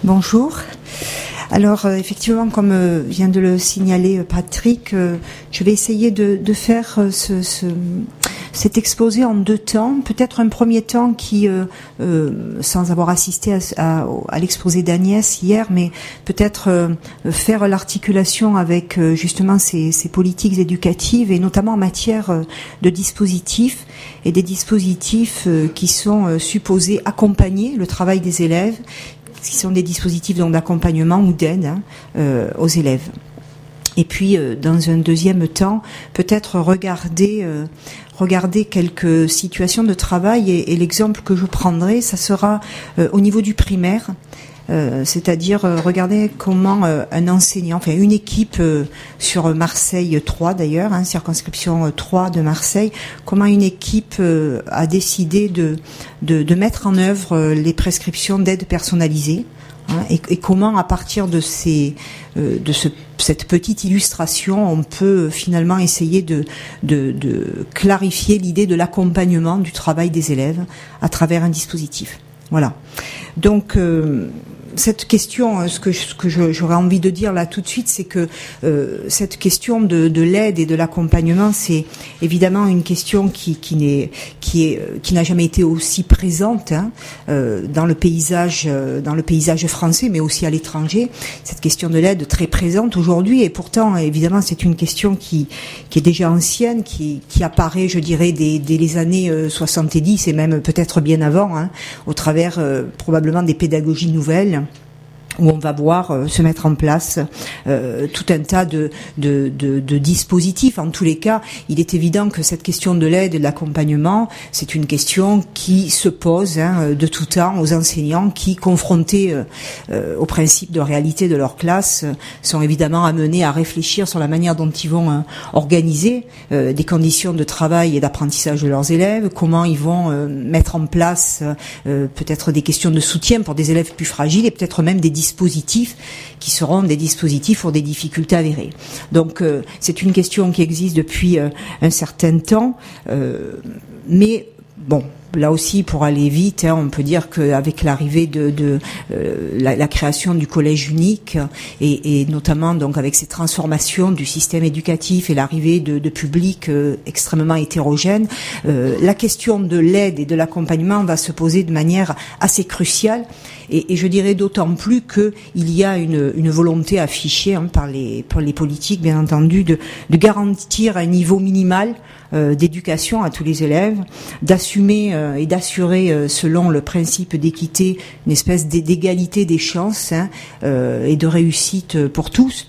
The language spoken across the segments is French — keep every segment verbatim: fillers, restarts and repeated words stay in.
Bonjour. Alors euh, effectivement, comme euh, vient de le signaler euh, Patrick, euh, je vais essayer de, de faire euh, ce, ce, cet exposé en deux temps. Peut-être un premier temps qui, euh, euh, sans avoir assisté à, à, à l'exposé d'Agnès hier, mais peut-être euh, faire l'articulation avec euh, justement ces, ces politiques éducatives et notamment en matière euh, de dispositifs et des dispositifs euh, qui sont euh, supposés accompagner le travail des élèves, qui sont des dispositifs donc d'accompagnement ou d'aide hein, euh, aux élèves. Et puis, euh, dans un deuxième temps, peut-être regarder, euh, regarder quelques situations de travail. Et, et l'exemple que je prendrai, ça sera euh, au niveau du primaire. Euh, c'est-à-dire euh, regarder comment euh, un enseignant, enfin une équipe euh, sur Marseille trois d'ailleurs, hein, circonscription trois de Marseille, comment une équipe euh, a décidé de, de, de mettre en œuvre euh, les prescriptions d'aide personnalisée. Hein, et, et comment, à partir de ces, euh, de ce, cette petite illustration, on peut finalement essayer de, de, de clarifier l'idée de l'accompagnement du travail des élèves à travers un dispositif. Voilà. Donc, euh, cette question, ce que, ce que je, j'aurais envie de dire là tout de suite, c'est que euh, cette question de, de l'aide et de l'accompagnement, c'est évidemment une question qui, qui n'est, qui est, qui n'a jamais été aussi présente hein, euh, dans le paysage, euh, dans le paysage français, mais aussi à l'étranger. Cette question de l'aide très présente aujourd'hui, et pourtant, évidemment, c'est une question qui, qui est déjà ancienne, qui, qui apparaît, je dirais, dès, dès les années euh, soixante-dix et même peut-être bien avant, hein, au travers euh, probablement des pédagogies nouvelles, où on va voir euh, se mettre en place euh, tout un tas de, de, de, de dispositifs. En tous les cas, il est évident que cette question de l'aide et de l'accompagnement, c'est une question qui se pose hein, de tout temps aux enseignants qui, confrontés euh, euh, au principe de réalité de leur classe, sont évidemment amenés à réfléchir sur la manière dont ils vont euh, organiser euh, des conditions de travail et d'apprentissage de leurs élèves, comment ils vont euh, mettre en place euh, peut-être des questions de soutien pour des élèves plus fragiles et peut-être même des dispositifs qui seront des dispositifs pour des difficultés avérées. Donc euh, c'est une question qui existe depuis euh, un certain temps, euh, mais bon, là aussi, pour aller vite, hein, on peut dire qu'avec l'arrivée de, de euh, la, la création du collège unique et, et notamment donc avec ces transformations du système éducatif et l'arrivée de, de publics euh, extrêmement hétérogènes, euh, la question de l'aide et de l'accompagnement va se poser de manière assez cruciale. Et, et je dirais d'autant plus qu'il y a une, une volonté affichée hein, par, les, par les politiques, bien entendu, de, de garantir un niveau minimal euh, d'éducation à tous les élèves, d'assumer euh, et d'assurer, euh, selon le principe d'équité, une espèce d'égalité des chances hein, euh, et de réussite pour tous.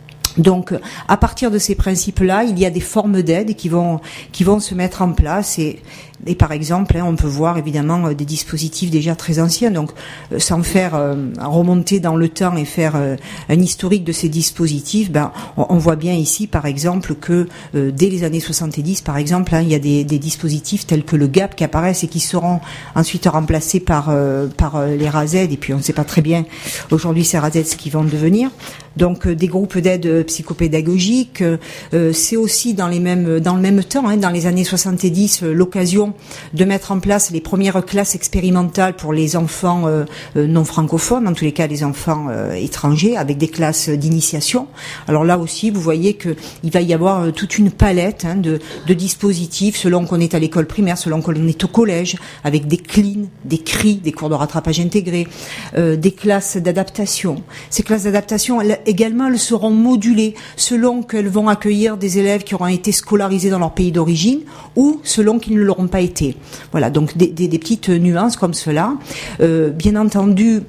Donc, à partir de ces principes-là, il y a des formes d'aide qui vont qui vont se mettre en place et Et par exemple, hein, on peut voir évidemment euh, des dispositifs déjà très anciens. Donc, euh, sans faire euh, remonter dans le temps et faire euh, un historique de ces dispositifs, ben, on, on voit bien ici, par exemple, que euh, dès les années soixante-dix, par exemple, hein, il y a des, des dispositifs tels que le G A P qui apparaissent et qui seront ensuite remplacés par euh, par euh, les R A Z. Et puis, on ne sait pas très bien aujourd'hui ces R A Z ce qu'ils vont devenir. Donc, euh, des groupes d'aide psychopédagogique. Euh, c'est aussi dans les mêmes dans le même temps, hein, dans les années soixante-dix, euh, l'occasion de mettre en place les premières classes expérimentales pour les enfants euh, non francophones, en tous les cas les enfants euh, étrangers, avec des classes d'initiation. Alors là aussi, vous voyez que il va y avoir euh, toute une palette hein, de, de dispositifs selon qu'on est à l'école primaire, selon qu'on est au collège, avec des C L I N, des C R I, des cours de rattrapage intégrés, euh, des classes d'adaptation. Ces classes d'adaptation, elles, également, elles seront modulées selon qu'elles vont accueillir des élèves qui auront été scolarisés dans leur pays d'origine ou selon qu'ils ne l'auront pas été. Voilà, donc des, des, des petites nuances comme cela. Euh, bien entendu,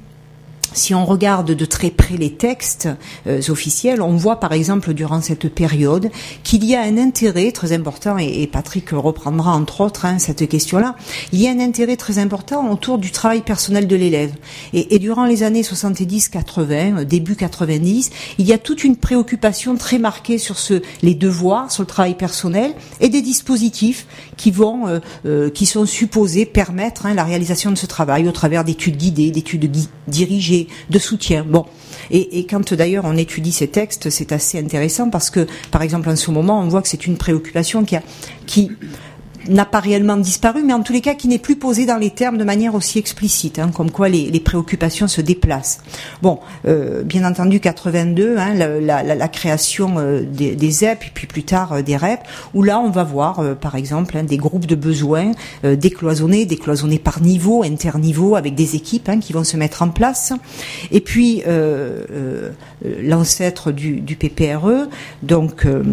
si on regarde de très près les textes euh, officiels, on voit par exemple durant cette période qu'il y a un intérêt très important, et, et Patrick reprendra entre autres hein, cette question-là, il y a un intérêt très important autour du travail personnel de l'élève. Et, et durant les années soixante-dix quatre-vingts, début quatre-vingt-dix, il y a toute une préoccupation très marquée sur ce, les devoirs, sur le travail personnel et des dispositifs qui vont, euh, euh, qui sont supposés permettre hein, la réalisation de ce travail au travers d'études guidées, d'études gui- dirigées, de soutien. Bon, et, et quand d'ailleurs on étudie ces textes, c'est assez intéressant parce que, par exemple, en ce moment, on voit que c'est une préoccupation qui, a, qui n'a pas réellement disparu, mais en tous les cas qui n'est plus posé dans les termes de manière aussi explicite, hein, comme quoi les, les préoccupations se déplacent. Bon, euh, bien entendu quatre-vingt-deux, hein, la, la, la création euh, des, des Z E P, puis plus tard euh, des R E P, où là on va voir euh, par exemple hein, des groupes de besoins euh, décloisonnés, décloisonnés par niveau, interniveau, avec des équipes hein, qui vont se mettre en place. Et puis euh, euh, l'ancêtre du, du P P R E, donc euh,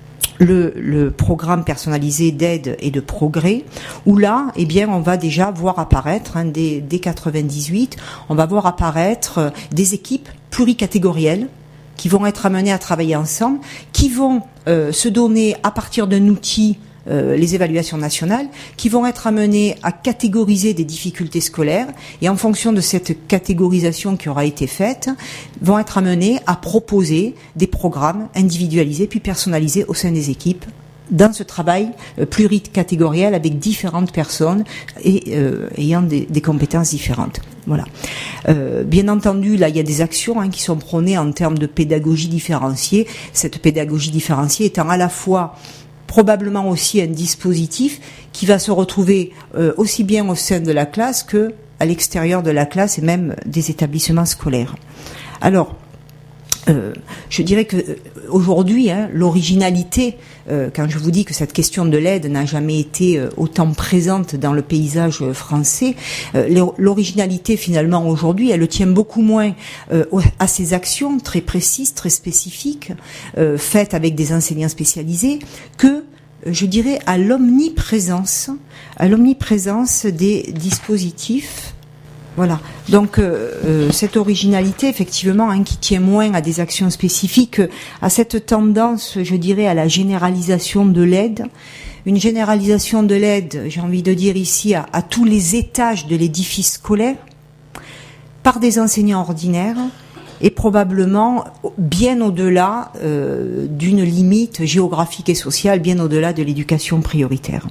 Le, le programme personnalisé d'aide et de progrès, où là, eh bien, on va déjà voir apparaître, hein, dès, dès quatre-vingt-dix-huit, on va voir apparaître des équipes pluricatégorielles qui vont être amenées à travailler ensemble, qui vont euh, se donner à partir d'un outil Euh, les évaluations nationales, qui vont être amenées à catégoriser des difficultés scolaires et en fonction de cette catégorisation qui aura été faite, vont être amenées à proposer des programmes individualisés puis personnalisés au sein des équipes dans ce travail euh, pluricatégoriel avec différentes personnes et euh, ayant des, des compétences différentes. Voilà. Euh, bien entendu, là, il y a des actions hein, qui sont prônées en termes de pédagogie différenciée. Cette pédagogie différenciée étant à la fois probablement aussi un dispositif qui va se retrouver euh, aussi bien au sein de la classe que à l'extérieur de la classe et même des établissements scolaires. Alors, euh, je dirais que euh, aujourd'hui, hein, l'originalité, euh, quand je vous dis que cette question de l'aide n'a jamais été euh, autant présente dans le paysage euh, français, euh, l'originalité finalement aujourd'hui, elle tient beaucoup moins euh, à ces actions très précises, très spécifiques, euh, faites avec des enseignants spécialisés, que je dirais à l'omniprésence, à l'omniprésence des dispositifs. Voilà. Donc euh, euh, cette originalité, effectivement, hein, qui tient moins à des actions spécifiques, à cette tendance, je dirais, à la généralisation de l'aide. Une généralisation de l'aide, j'ai envie de dire ici, à, à tous les étages de l'édifice scolaire, par des enseignants ordinaires, et probablement bien au-delà euh, d'une limite géographique et sociale, bien au-delà de l'éducation prioritaire.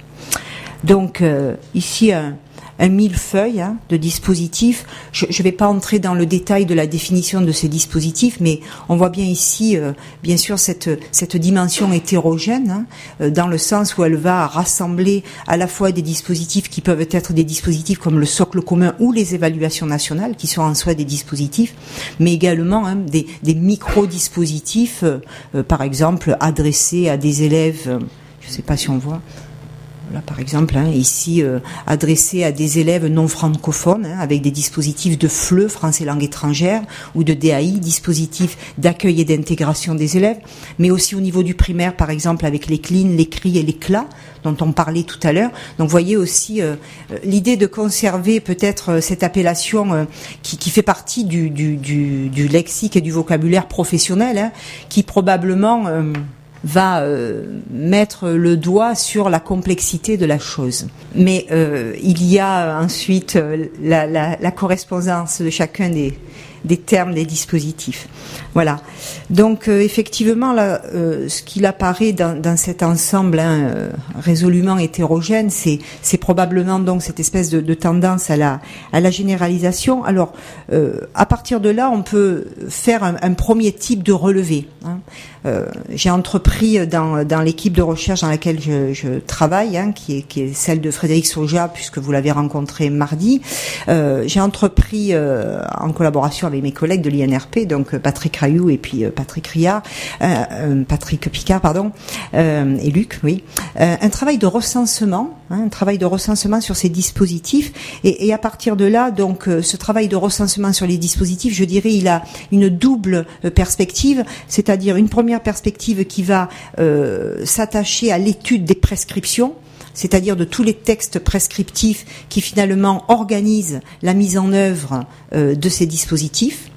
Donc euh, ici un, un millefeuille hein, de dispositifs. Je ne vais pas entrer dans le détail de la définition de ces dispositifs, mais on voit bien ici, euh, bien sûr, cette, cette dimension hétérogène, hein, euh, dans le sens où elle va rassembler à la fois des dispositifs qui peuvent être des dispositifs comme le socle commun ou les évaluations nationales, qui sont en soi des dispositifs, mais également hein, des, des micro-dispositifs, euh, euh, par exemple, adressés à des élèves, euh, je ne sais pas si on voit... Là, par exemple, hein, ici, euh, adressé à des élèves non francophones, hein, avec des dispositifs de F L E, français langue étrangère, ou de D A I, dispositifs d'accueil et d'intégration des élèves, mais aussi au niveau du primaire, par exemple, avec les C L I N, les C R I et les C L A, dont on parlait tout à l'heure. Donc, vous voyez aussi euh, l'idée de conserver peut-être euh, cette appellation euh, qui, qui fait partie du, du, du, du lexique et du vocabulaire professionnel, hein, qui probablement... Euh, va euh, mettre le doigt sur la complexité de la chose. Mais euh, il y a ensuite euh, la, la, la correspondance de chacun des, des termes des dispositifs. Voilà. Donc euh, effectivement, là, euh, ce qu'il apparaît dans, dans cet ensemble hein, euh, résolument hétérogène, c'est, c'est probablement donc cette espèce de, de tendance à la, à la généralisation. Alors, euh, à partir de là, on peut faire un, un premier type de relevé. Hein. Euh, j'ai entrepris dans, dans l'équipe de recherche dans laquelle je, je travaille, hein, qui, est, qui est celle de Frédéric Soja, puisque vous l'avez rencontré mardi. Euh, j'ai entrepris euh, en collaboration avec mes collègues de l'I N R P, donc Patrick Rayou et puis euh, Patrick Riard, euh, euh, Patrick Picard, pardon, euh, et Luc, oui, euh, un travail de recensement, hein, un travail de recensement sur ces dispositifs, et, et à partir de là, donc, euh, ce travail de recensement sur les dispositifs, je dirais, il a une double euh, perspective, c'est-à-dire une première perspective qui va euh, s'attacher à l'étude des prescriptions, c'est-à-dire de tous les textes prescriptifs qui finalement organisent la mise en œuvre euh, de ces dispositifs.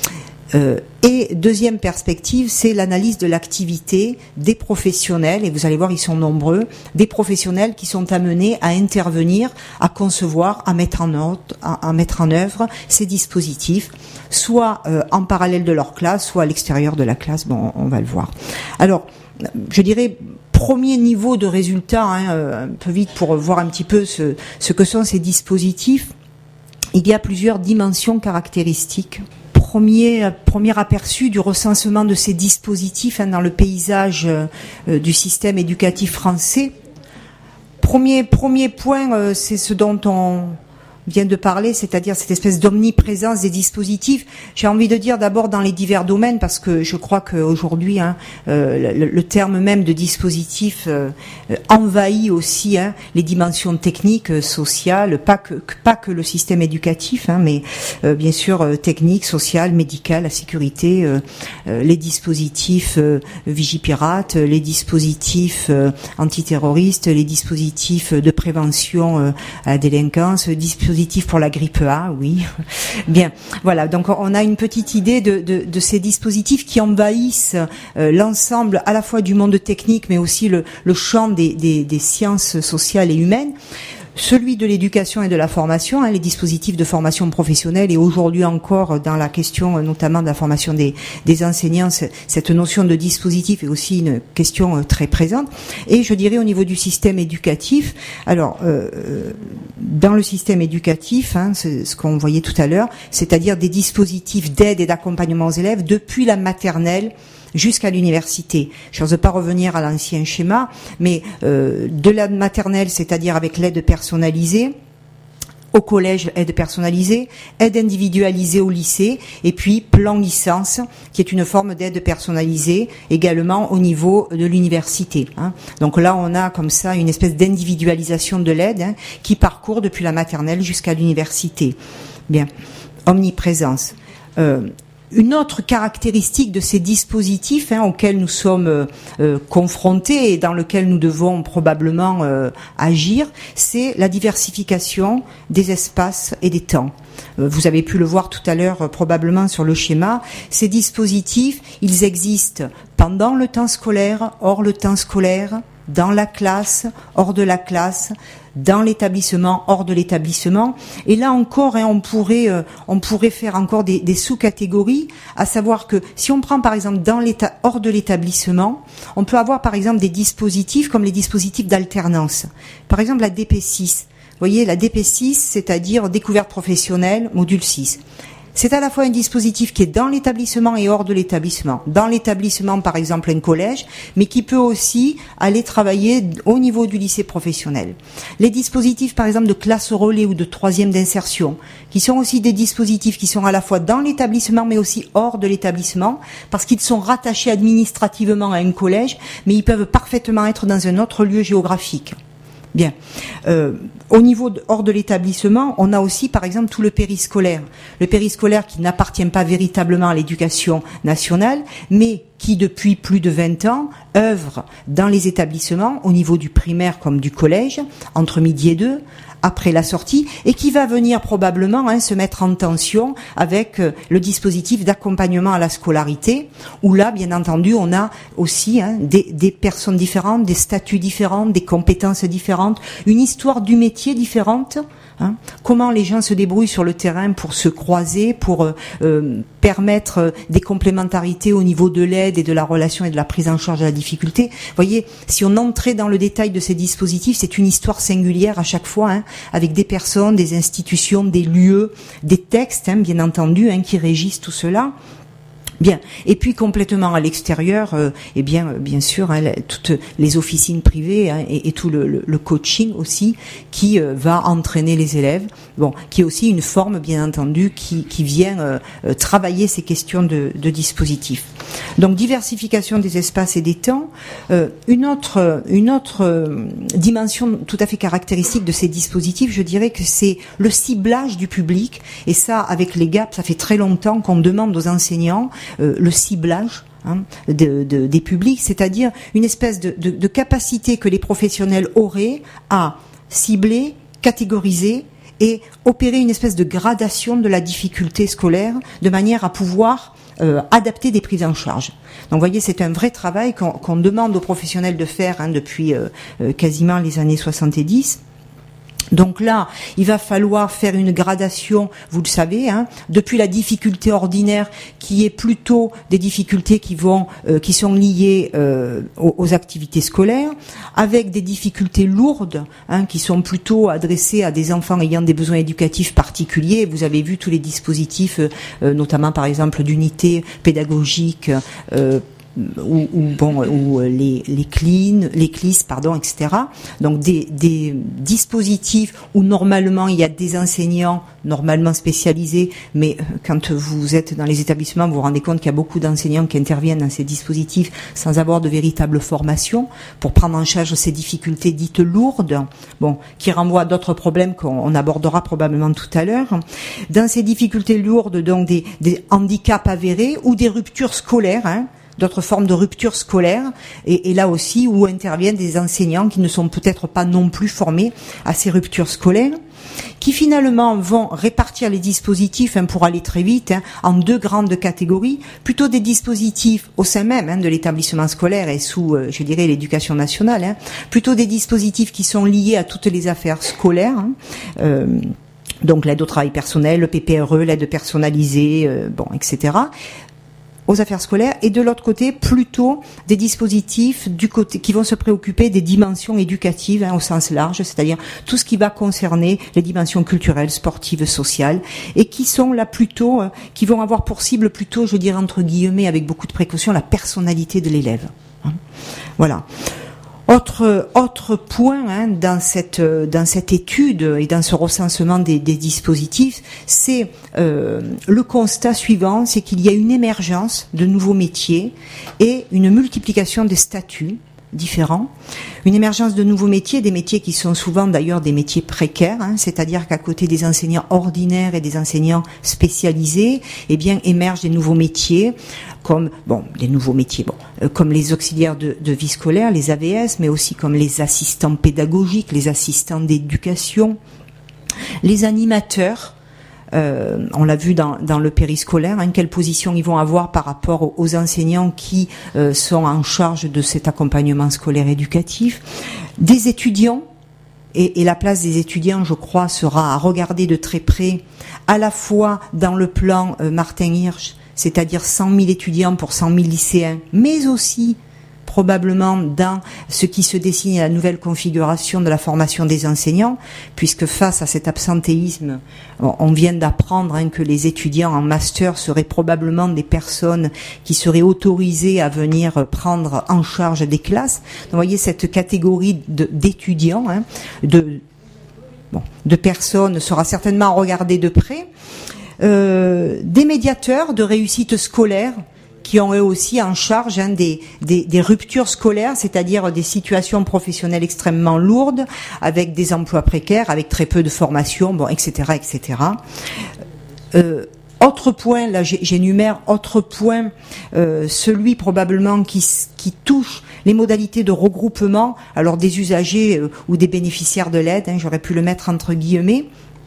Euh, et deuxième perspective, c'est l'analyse de l'activité des professionnels, et vous allez voir, ils sont nombreux, des professionnels qui sont amenés à intervenir, à concevoir, à mettre en œuvre, à, à mettre en œuvre ces dispositifs, soit euh, en parallèle de leur classe, soit à l'extérieur de la classe. Bon, on va le voir. Alors, je dirais premier niveau de résultat, hein, un peu vite pour voir un petit peu ce, ce que sont ces dispositifs. Il y a plusieurs dimensions caractéristiques. Premier, premier aperçu du recensement de ces dispositifs hein, dans le paysage euh, du système éducatif français. premier premier point, euh, c'est ce dont on vient de parler, c'est-à-dire cette espèce d'omniprésence des dispositifs. J'ai envie de dire d'abord dans les divers domaines, parce que je crois qu'aujourd'hui, hein, euh, le, le terme même de dispositif euh, envahit aussi hein, les dimensions techniques, euh, sociales, pas que, que pas que le système éducatif, hein, mais euh, bien sûr euh, technique, sociale, médicale, la sécurité, euh, euh, les dispositifs euh, Vigipirate, les dispositifs euh, antiterroristes, les dispositifs de prévention euh, à la délinquance, dispositifs pour la grippe A, oui. Bien, voilà. Donc on a une petite idée de, de, de ces dispositifs qui envahissent euh, l'ensemble à la fois du monde technique, mais aussi le, le champ des, des, des sciences sociales et humaines. Celui de l'éducation et de la formation, hein, les dispositifs de formation professionnelle, et aujourd'hui encore dans la question notamment de la formation des, des enseignants, cette notion de dispositif est aussi une question très présente. Et je dirais au niveau du système éducatif, alors euh, dans le système éducatif, hein, c'est ce qu'on voyait tout à l'heure, c'est-à-dire des dispositifs d'aide et d'accompagnement aux élèves depuis la maternelle jusqu'à l'université. Je n'ose pas revenir à l'ancien schéma, mais euh, de la maternelle, c'est-à-dire avec l'aide personnalisée, au collège, aide personnalisée, aide individualisée au lycée, et puis plan licence, qui est une forme d'aide personnalisée également au niveau de l'université. Hein. Donc là, on a comme ça une espèce d'individualisation de l'aide hein, qui parcourt depuis la maternelle jusqu'à l'université. Bien, omniprésence. Euh, Une autre caractéristique de ces dispositifs hein, auxquels nous sommes euh, euh, confrontés et dans lesquels nous devons probablement euh, agir, c'est la diversification des espaces et des temps. Euh, vous avez pu le voir tout à l'heure euh, probablement sur le schéma. Ces dispositifs, ils existent pendant le temps scolaire, hors le temps scolaire, dans la classe, hors de la classe, dans l'établissement, hors de l'établissement. Et là encore, hein, on pourrait, euh, on pourrait faire encore des, des sous-catégories, à savoir que si on prend par exemple dans l'état, hors de l'établissement, on peut avoir par exemple des dispositifs comme les dispositifs d'alternance. Par exemple la D P six. Vous voyez, la D P six, c'est-à-dire découverte professionnelle, module six. C'est à la fois un dispositif qui est dans l'établissement et hors de l'établissement. Dans l'établissement, par exemple, un collège, mais qui peut aussi aller travailler au niveau du lycée professionnel. Les dispositifs, par exemple, de classe relais ou de troisième d'insertion, qui sont aussi des dispositifs qui sont à la fois dans l'établissement, mais aussi hors de l'établissement, parce qu'ils sont rattachés administrativement à un collège, mais ils peuvent parfaitement être dans un autre lieu géographique. Bien. Euh, au niveau de, hors de l'établissement, on a aussi, par exemple, tout le périscolaire. Le périscolaire qui n'appartient pas véritablement à l'éducation nationale, mais qui, depuis plus de vingt ans, œuvre dans les établissements, au niveau du primaire comme du collège, entre midi et deux, après la sortie, et qui va venir probablement hein, se mettre en tension avec euh, le dispositif d'accompagnement à la scolarité, où là, bien entendu, on a aussi hein, des, des personnes différentes, des statuts différents, des compétences différentes, une histoire du métier différente. Hein, comment les gens se débrouillent sur le terrain pour se croiser, pour euh, euh, permettre euh, des complémentarités au niveau de l'aide et de la relation et de la prise en charge de la difficulté. Vous voyez, si on entrait dans le détail de ces dispositifs, c'est une histoire singulière à chaque fois, hein, avec des personnes, des institutions, des lieux, des textes, hein, bien entendu, hein, qui régissent tout cela. Bien. Et puis complètement à l'extérieur, euh, eh bien, euh, bien sûr, hein, la, toutes les officines privées hein, et, et tout le, le, le coaching aussi qui euh, va entraîner les élèves. Bon, qui est aussi une forme, bien entendu, qui, qui vient euh, euh, travailler ces questions de, de dispositifs. Donc diversification des espaces et des temps. Euh, une autre, une autre euh, dimension tout à fait caractéristique de ces dispositifs, je dirais que c'est le ciblage du public. Et ça, avec les G A P, ça fait très longtemps qu'on demande aux enseignants Euh, le ciblage hein, de, de, des publics, c'est-à-dire une espèce de, de, de capacité que les professionnels auraient à cibler, catégoriser et opérer une espèce de gradation de la difficulté scolaire de manière à pouvoir euh, adapter des prises en charge. Donc vous voyez, c'est un vrai travail qu'on, qu'on demande aux professionnels de faire hein, depuis euh, euh, quasiment les années soixante-dix. Donc là, il va falloir faire une gradation, vous le savez, hein, depuis la difficulté ordinaire, qui est plutôt des difficultés qui vont, euh, qui sont liées euh, aux, aux activités scolaires, avec des difficultés lourdes, hein, qui sont plutôt adressées à des enfants ayant des besoins éducatifs particuliers. Vous avez vu tous les dispositifs, euh, notamment par exemple d'unités pédagogiques. Euh, ou, ou bon, ou les les clean, les C L I S, pardon, et cetera. Donc des des dispositifs où normalement il y a des enseignants normalement spécialisés, mais quand vous êtes dans les établissements, vous vous rendez compte qu'il y a beaucoup d'enseignants qui interviennent dans ces dispositifs sans avoir de véritable formation pour prendre en charge ces difficultés dites lourdes, bon, qui renvoient à d'autres problèmes qu'on abordera probablement tout à l'heure. Dans ces difficultés lourdes, donc des des handicaps avérés ou des ruptures scolaires, hein, d'autres formes de rupture scolaire, et, et là aussi où interviennent des enseignants qui ne sont peut-être pas non plus formés à ces ruptures scolaires, qui finalement vont répartir les dispositifs, hein, pour aller très vite, hein, en deux grandes catégories, plutôt des dispositifs au sein même, hein, de l'établissement scolaire et sous, euh, je dirais, l'éducation nationale, hein, plutôt des dispositifs qui sont liés à toutes les affaires scolaires, hein, euh, donc l'aide au travail personnel, le P P R E, l'aide personnalisée, euh, bon, et cetera, aux affaires scolaires, et de l'autre côté plutôt des dispositifs du côté qui vont se préoccuper des dimensions éducatives, hein, au sens large, c'est-à-dire tout ce qui va concerner les dimensions culturelles, sportives, sociales, et qui sont là plutôt, euh, qui vont avoir pour cible plutôt, je dirais entre guillemets, avec beaucoup de précaution, la personnalité de l'élève. Hein. Voilà. Autre autre point, hein, dans cette dans cette étude et dans ce recensement des, des dispositifs, c'est euh, le constat suivant, c'est qu'il y a une émergence de nouveaux métiers et une multiplication des statuts différents, une émergence de nouveaux métiers, des métiers qui sont souvent d'ailleurs des métiers précaires, hein, c'est-à-dire qu'à côté des enseignants ordinaires et des enseignants spécialisés, eh bien émergent des nouveaux métiers, comme bon, des nouveaux métiers, bon, euh, comme les auxiliaires de, de vie scolaire, les A V S, mais aussi comme les assistants pédagogiques, les assistants d'éducation, les animateurs. Euh, on l'a vu dans, dans le périscolaire, hein, quelle position ils vont avoir par rapport aux, aux enseignants qui euh, sont en charge de cet accompagnement scolaire éducatif, des étudiants, et, et la place des étudiants, je crois, sera à regarder de très près, à la fois dans le plan euh, Martin Hirsch, c'est-à-dire cent mille étudiants pour cent mille lycéens, mais aussi probablement dans ce qui se dessine à la nouvelle configuration de la formation des enseignants, puisque face à cet absentéisme, on vient d'apprendre, hein, que les étudiants en master seraient probablement des personnes qui seraient autorisées à venir prendre en charge des classes. Donc, vous voyez, cette catégorie de, d'étudiants, hein, de, bon, de personnes sera certainement regardée de près. Euh, des médiateurs de réussite scolaire, qui ont eux aussi en charge, hein, des, des, des ruptures scolaires, c'est-à-dire des situations professionnelles extrêmement lourdes, avec des emplois précaires, avec très peu de formation, bon, et cetera, et cetera. Euh, autre point, là j'énumère, autre point, euh, celui probablement qui, qui touche les modalités de regroupement, alors des usagers euh, ou des bénéficiaires de l'aide, hein, j'aurais pu le mettre entre guillemets.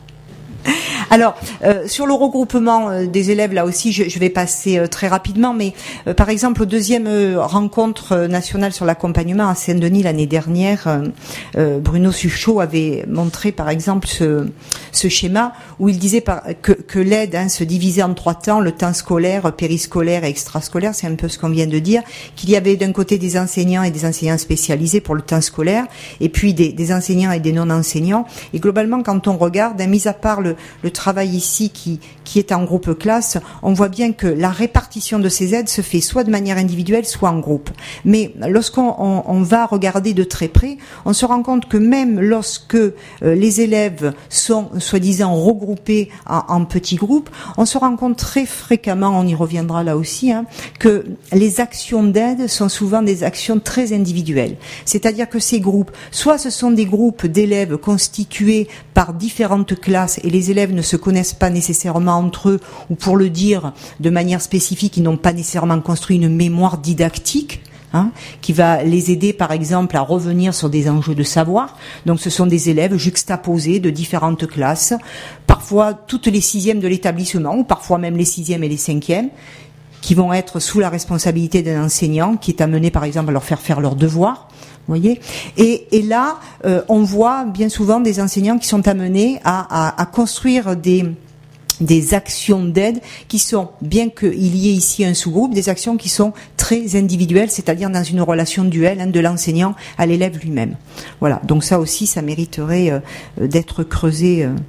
Alors, euh, sur le regroupement euh, des élèves, là aussi, je, je vais passer euh, très rapidement, mais euh, par exemple, aux deuxième euh, rencontre euh, nationale sur l'accompagnement à Saint-Denis l'année dernière, euh, euh, Bruno Suchot avait montré, par exemple, ce, ce schéma où il disait par, que, que l'aide, hein, se divisait en trois temps, le temps scolaire, périscolaire et extrascolaire, c'est un peu ce qu'on vient de dire, qu'il y avait d'un côté des enseignants et des enseignants spécialisés pour le temps scolaire, et puis des, des enseignants et des non-enseignants, et globalement, quand on regarde, hein, mis à part le, le travail ici qui, qui est en groupe classe, on voit bien que la répartition de ces aides se fait soit de manière individuelle, soit en groupe. Mais lorsqu'on on, on va regarder de très près, on se rend compte que même lorsque euh, les élèves sont soi-disant regroupés en, en petits groupes, on se rend compte très fréquemment, on y reviendra là aussi, hein, que les actions d'aide sont souvent des actions très individuelles. C'est-à-dire que ces groupes, soit ce sont des groupes d'élèves constitués par différentes classes et les élèves ne se connaissent pas nécessairement entre eux, ou pour le dire de manière spécifique, ils n'ont pas nécessairement construit une mémoire didactique, hein, qui va les aider par exemple à revenir sur des enjeux de savoir. Donc ce sont des élèves juxtaposés de différentes classes, parfois toutes les sixièmes de l'établissement, ou parfois même les sixièmes et les cinquièmes, qui vont être sous la responsabilité d'un enseignant qui est amené par exemple à leur faire faire leurs devoirs. Vous voyez, et, et là, euh, on voit bien souvent des enseignants qui sont amenés à, à, à construire des, des actions d'aide qui sont, bien qu'il y ait ici un sous-groupe, des actions qui sont très individuelles, c'est-à-dire dans une relation duel, hein, de l'enseignant à l'élève lui-même. Voilà, donc ça aussi, ça mériterait euh, d'être creusé euh,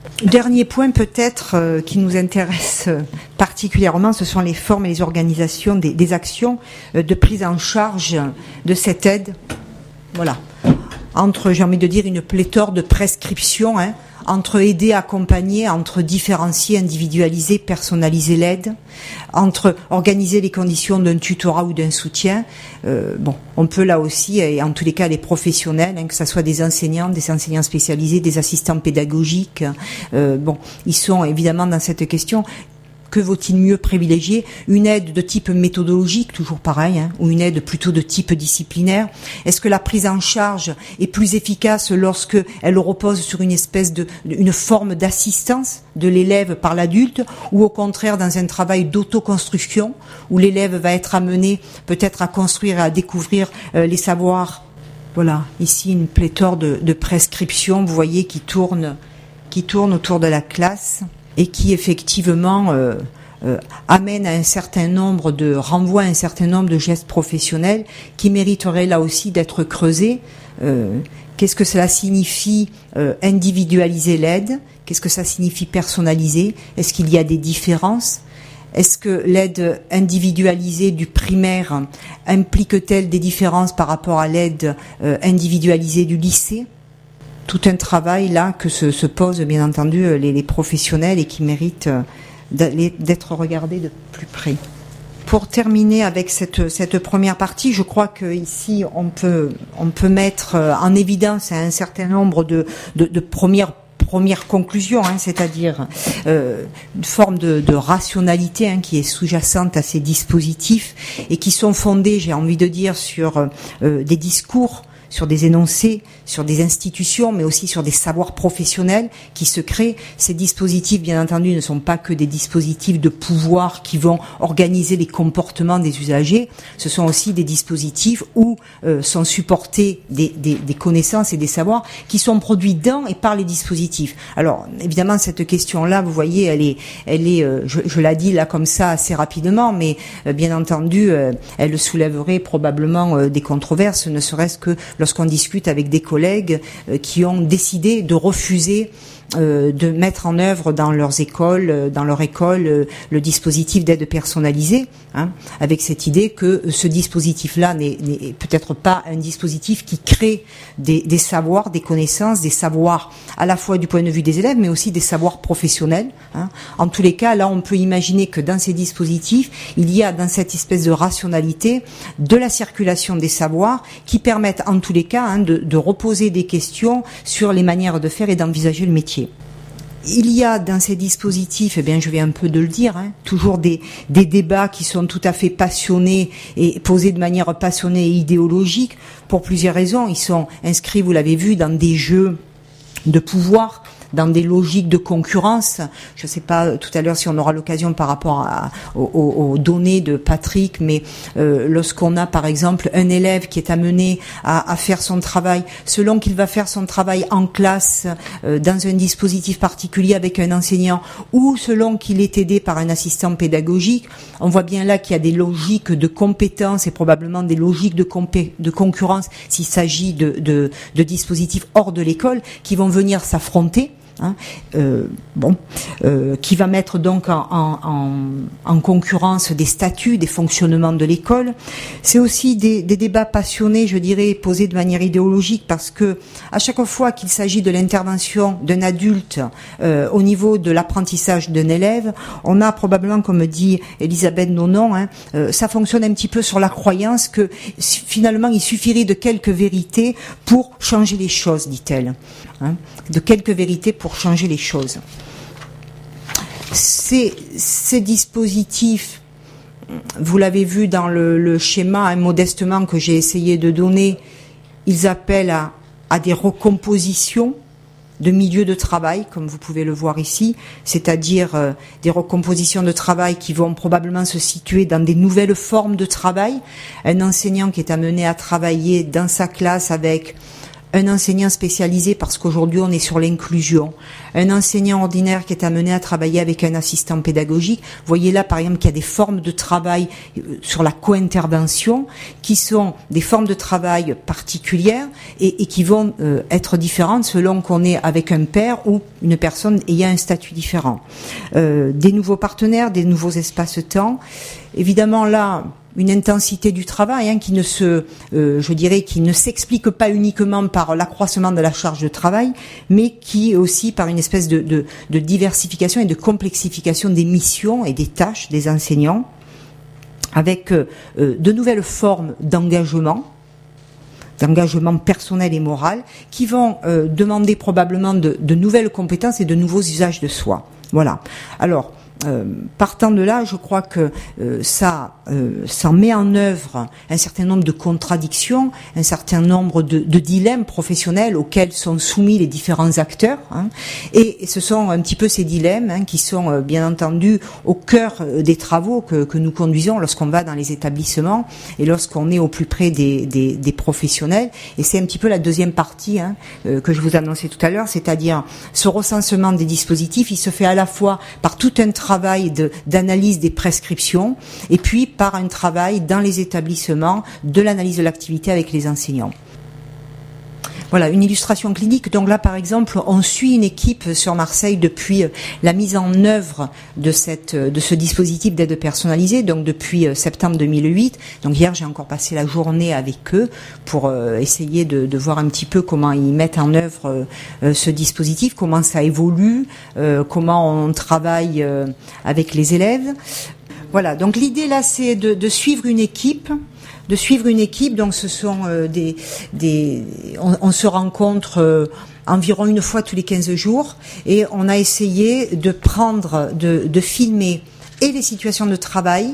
Dernier point peut-être euh, qui nous intéresse euh, particulièrement, ce sont les formes et les organisations des, des actions euh, de prise en charge de cette aide. Voilà. Entre, j'ai envie de dire, une pléthore de prescriptions, hein, entre aider, accompagner, entre différencier, individualiser, personnaliser l'aide, entre organiser les conditions d'un tutorat ou d'un soutien. Euh, bon, on peut là aussi, et en tous les cas les professionnels, hein, que ce soit des enseignants, des enseignants spécialisés, des assistants pédagogiques, euh, bon, ils sont évidemment dans cette question. Que vaut-il mieux privilégier? Une aide de type méthodologique, toujours pareil, hein, ou une aide plutôt de type disciplinaire? Est-ce que la prise en charge est plus efficace lorsque elle repose sur une espèce de, une forme d'assistance de l'élève par l'adulte, ou au contraire dans un travail d'autoconstruction, où l'élève va être amené peut-être à construire et à découvrir euh, les savoirs? Voilà, ici une pléthore de, de prescriptions, vous voyez, qui tournent, qui tournent autour de la classe, et qui effectivement euh, euh, amène à un certain nombre de renvoie à un certain nombre de gestes professionnels qui mériteraient là aussi d'être creusés. Euh, qu'est-ce que cela signifie euh, individualiser l'aide? Qu'est-ce que ça signifie personnaliser? Est-ce qu'il y a des différences? Est-ce que l'aide individualisée du primaire implique-t-elle des différences par rapport à l'aide euh, individualisée du lycée? Tout un travail là que se, se posent bien entendu les, les professionnels et qui méritent d'être regardés de plus près. Pour terminer avec cette, cette première partie, je crois que ici on peut, on peut mettre en évidence un certain nombre de, de, de premières première conclusion, hein, c'est-à-dire euh, une forme de, de rationalité hein, qui est sous-jacente à ces dispositifs et qui sont fondés, j'ai envie de dire, sur euh, des discours, sur des énoncés, sur des institutions, mais aussi sur des savoirs professionnels qui se créent. Ces dispositifs, bien entendu, ne sont pas que des dispositifs de pouvoir qui vont organiser les comportements des usagers. Ce sont aussi des dispositifs où euh, sont supportés des, des, des connaissances et des savoirs qui sont produits dans et par les dispositifs. Alors, évidemment, cette question-là, vous voyez, elle est, elle est, euh, je, je la dis là comme ça assez rapidement, mais euh, bien entendu, euh, elle soulèverait probablement euh, des controverses, ne serait-ce que lorsqu'on discute avec des collègues euh, qui ont décidé de refuser euh, de mettre en œuvre dans leurs écoles, euh, dans leur école, euh, le dispositif d'aide personnalisée, hein, avec cette idée que ce dispositif-là n'est, n'est peut-être pas un dispositif qui crée des, des savoirs, des connaissances, des savoirs à la fois du point de vue des élèves, mais aussi des savoirs professionnels. Hein. En tous les cas, là, on peut imaginer que dans ces dispositifs, il y a dans cette espèce de rationalité de la circulation des savoirs qui permettent, en tous les cas, hein, de, de reposer des questions sur les manières de faire et d'envisager le métier. Il y a dans ces dispositifs, eh bien, je vais un peu de le dire, hein, toujours des, des débats qui sont tout à fait passionnés et posés de manière passionnée et idéologique pour plusieurs raisons. Ils sont inscrits, vous l'avez vu, dans des jeux de pouvoir, dans des logiques de concurrence. Je ne sais pas tout à l'heure si on aura l'occasion par rapport à, aux, aux données de Patrick, mais euh, lorsqu'on a par exemple un élève qui est amené à, à faire son travail, selon qu'il va faire son travail en classe, euh, dans un dispositif particulier avec un enseignant, ou selon qu'il est aidé par un assistant pédagogique, on voit bien là qu'il y a des logiques de compétence et probablement des logiques de, compé- de concurrence s'il s'agit de, de, de dispositifs hors de l'école qui vont venir s'affronter. Hein, euh, bon, euh, qui va mettre donc en, en, en concurrence des statuts, des fonctionnements de l'école. C'est aussi des, des débats passionnés, je dirais, posés de manière idéologique, parce que à chaque fois qu'il s'agit de l'intervention d'un adulte euh, au niveau de l'apprentissage d'un élève, on a probablement, comme dit Elisabeth Nonon, hein, euh, ça fonctionne un petit peu sur la croyance que finalement il suffirait de quelques vérités pour changer les choses, dit-elle. Hein, de quelques vérités pour changer les choses. Ces, ces dispositifs, vous l'avez vu dans le, le schéma, hein, modestement que j'ai essayé de donner, ils appellent à, à des recompositions de milieux de travail, comme vous pouvez le voir ici, c'est-à-dire euh, des recompositions de travail qui vont probablement se situer dans des nouvelles formes de travail. Un enseignant qui est amené à travailler dans sa classe avec un enseignant spécialisé parce qu'aujourd'hui on est sur l'inclusion, un enseignant ordinaire qui est amené à travailler avec un assistant pédagogique. Vous voyez là par exemple qu'il y a des formes de travail sur la co-intervention qui sont des formes de travail particulières et, et qui vont euh, être différentes selon qu'on est avec un père ou une personne ayant un statut différent. Euh, des nouveaux partenaires, des nouveaux espaces-temps. Évidemment là, une intensité du travail hein, qui ne se, euh, je dirais, qui ne s'explique pas uniquement par l'accroissement de la charge de travail, mais qui aussi par une espèce de, de, de diversification et de complexification des missions et des tâches des enseignants, avec euh, de nouvelles formes d'engagement, d'engagement personnel et moral, qui vont euh, demander probablement de, de nouvelles compétences et de nouveaux usages de soi. Voilà. Alors. Euh, partant de là, je crois que euh, ça, euh, ça met en œuvre un certain nombre de contradictions, un certain nombre de, de dilemmes professionnels auxquels sont soumis les différents acteurs. Hein, et, et ce sont un petit peu ces dilemmes hein, qui sont euh, bien entendu au cœur euh, des travaux que, que nous conduisons lorsqu'on va dans les établissements et lorsqu'on est au plus près des, des, des professionnels. Et c'est un petit peu la deuxième partie hein, euh, que je vous annonçais tout à l'heure, c'est-à-dire ce recensement des dispositifs. Il se fait à la fois par tout un travail de, d'analyse des prescriptions et puis par un travail dans les établissements de l'analyse de l'activité avec les enseignants. Voilà, une illustration clinique. Donc là, par exemple, on suit une équipe sur Marseille depuis la mise en œuvre de cette, de ce dispositif d'aide personnalisée, donc depuis septembre deux mille huit. Donc hier, j'ai encore passé la journée avec eux pour euh, essayer de, de voir un petit peu comment ils mettent en œuvre euh, ce dispositif, comment ça évolue, euh, comment on travaille euh, avec les élèves. Voilà, donc l'idée là, c'est de, de suivre une équipe. de suivre une équipe, donc ce sont euh, des, des on, on se rencontre euh, environ une fois tous les quinze jours et on a essayé de prendre, de, de filmer et les situations de travail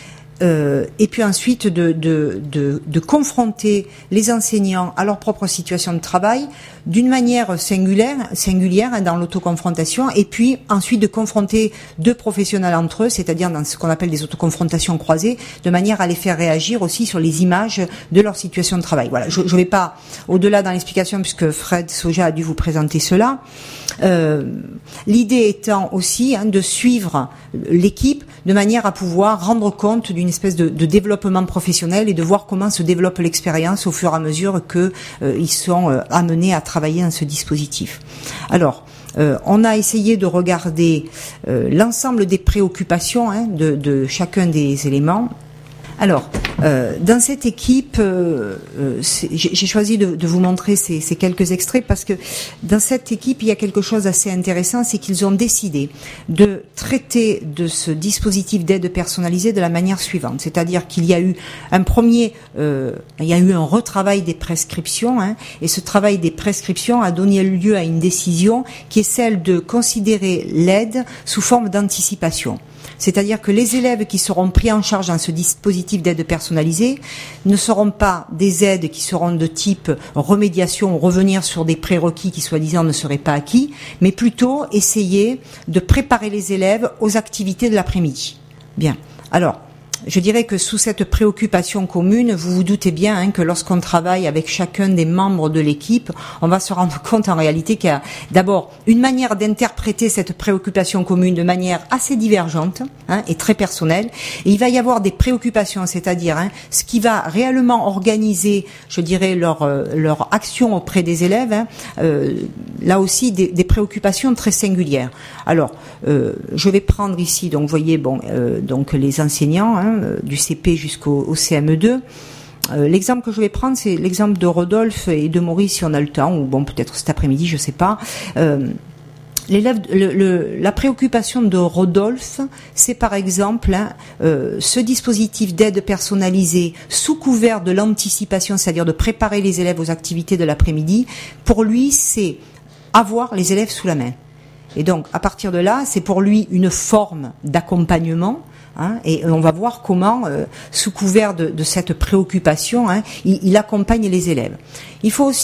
euh, et puis ensuite de, de, de, de confronter les enseignants à leur propre situation de travail d'une manière singulière, singulière hein, dans l'autoconfrontation, et puis ensuite de confronter deux professionnels entre eux, c'est-à-dire dans ce qu'on appelle des autoconfrontations croisées, de manière à les faire réagir aussi sur les images de leur situation de travail. Voilà, je ne vais pas au-delà dans l'explication puisque Fred Soja a dû vous présenter cela. Euh, l'idée étant aussi hein, de suivre l'équipe de manière à pouvoir rendre compte d'une espèce de, de développement professionnel et de voir comment se développe l'expérience au fur et à mesure que euh, ils sont euh, amenés à travailler dans ce dispositif. Alors, euh, on a essayé de regarder euh, l'ensemble des préoccupations hein, de, de chacun des éléments. Alors, euh, dans cette équipe, euh, euh, j'ai choisi de, de vous montrer ces, ces quelques extraits parce que dans cette équipe, il y a quelque chose d'assez intéressant, c'est qu'ils ont décidé de traiter de ce dispositif d'aide personnalisée de la manière suivante, c'est-à-dire qu'il y a eu un premier, euh, il y a eu un retravail des prescriptions, hein, et ce travail des prescriptions a donné lieu à une décision qui est celle de considérer l'aide sous forme d'anticipation. C'est-à-dire que les élèves qui seront pris en charge dans ce dispositif d'aide personnalisée ne seront pas des aides qui seront de type remédiation ou revenir sur des prérequis qui soi-disant ne seraient pas acquis, mais plutôt essayer de préparer les élèves aux activités de l'après-midi. Bien. Alors, je dirais que sous cette préoccupation commune, vous vous doutez bien hein, que lorsqu'on travaille avec chacun des membres de l'équipe, on va se rendre compte en réalité qu'il y a d'abord une manière d'interpréter cette préoccupation commune de manière assez divergente hein, et très personnelle. Et il va y avoir des préoccupations, c'est-à-dire hein, ce qui va réellement organiser, je dirais, leur, euh, leur action auprès des élèves, hein, euh, là aussi des, des préoccupations très singulières. Alors, euh, je vais prendre ici, donc vous voyez, bon, euh, donc les enseignants, hein, du C P jusqu'au au C M E deux. Euh, l'exemple que je vais prendre, c'est l'exemple de Rodolphe et de Maurice, si on a le temps, ou bon, peut-être cet après-midi, je sais pas. Euh, l'élève, le, le, la préoccupation de Rodolphe, c'est par exemple hein, euh, ce dispositif d'aide personnalisée sous couvert de l'anticipation, c'est-à-dire de préparer les élèves aux activités de l'après-midi. Pour lui, c'est avoir les élèves sous la main. Et donc, à partir de là, c'est pour lui une forme d'accompagnement. Hein, et on va voir comment, euh, sous couvert de, de cette préoccupation, hein, il, il accompagne les élèves. Il faut aussi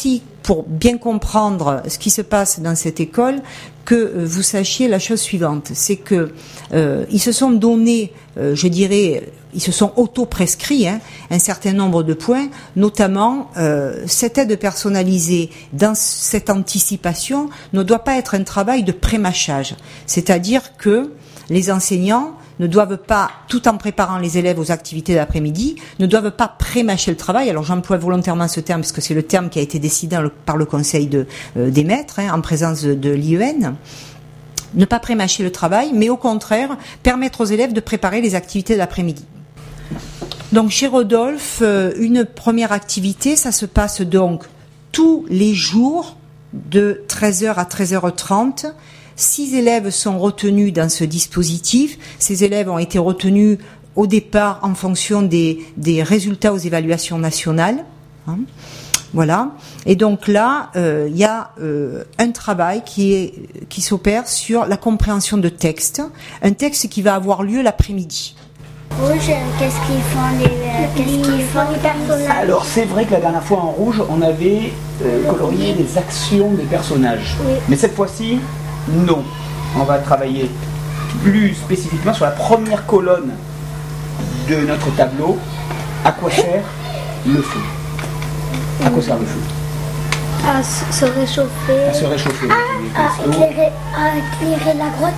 pour bien comprendre ce qui se passe dans cette école, que euh, vous sachiez la chose suivante, c'est que euh, ils se sont donné, euh, je dirais, ils se sont auto-prescrits hein, un certain nombre de points, notamment euh, cette aide personnalisée dans cette anticipation ne doit pas être un travail de prémâchage, c'est-à-dire que les enseignants ne doivent pas, tout en préparant les élèves aux activités d'après-midi, ne doivent pas prémâcher le travail. Alors j'emploie volontairement ce terme parce que c'est le terme qui a été décidé par le Conseil de, euh, des maîtres, hein, en présence de, de l'I E N. Ne pas prémâcher le travail, mais au contraire, permettre aux élèves de préparer les activités de l'après-midi. Donc chez Rodolphe, euh, une première activité, ça se passe donc tous les jours de treize heures à treize heures trente. Six élèves sont retenus dans ce dispositif. Ces élèves ont été retenus au départ en fonction des, des résultats aux évaluations nationales. Hein, voilà. Et donc là, euh, il y a euh, un travail qui est qui s'opère sur la compréhension de texte, un texte qui va avoir lieu l'après-midi. Rouge, qu'est-ce qu'ils font les, euh, qu'est-ce qu'ils font les personnages? Alors c'est vrai que la dernière fois en rouge, on avait euh, colorié les actions des personnages. Oui. Mais cette fois-ci, non. On va travailler plus spécifiquement sur la première colonne de notre tableau. À quoi sert le feu? À quoi sert le feu? À se réchauffer. À se réchauffer. À, à, éclairer, à éclairer la grotte.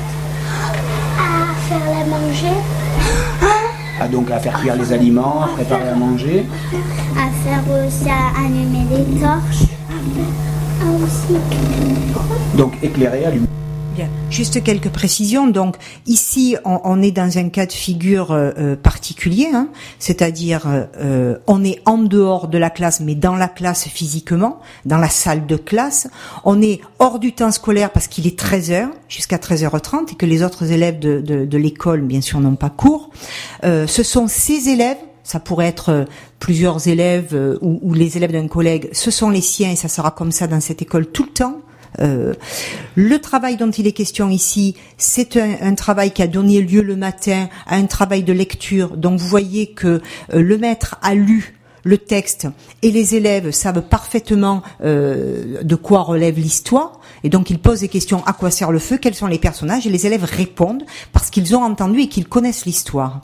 À faire la manger. À donc à faire cuire les aliments, à préparer à manger. À faire aussi à allumer des torches. À aussi. Donc éclairer, allumer. Bien. Juste quelques précisions. Donc ici, on, on est dans un cas de figure euh, particulier, hein, c'est-à-dire euh, on est en dehors de la classe, mais dans la classe physiquement, dans la salle de classe. On est hors du temps scolaire parce qu'il est treize heures jusqu'à treize heures trente et que les autres élèves de, de, de l'école, bien sûr, n'ont pas cours. Euh, ce sont ces élèves. Ça pourrait être plusieurs élèves euh, ou, ou les élèves d'un collègue. Ce sont les siens et ça sera comme ça dans cette école tout le temps. Euh, le travail dont il est question ici, c'est un, un travail qui a donné lieu le matin à un travail de lecture. Donc vous voyez que euh, le maître a lu le texte et les élèves savent parfaitement euh, de quoi relève l'histoire. Et donc ils posent des questions: à quoi sert le feu? Quels sont les personnages? Et les élèves répondent parce qu'ils ont entendu et qu'ils connaissent l'histoire.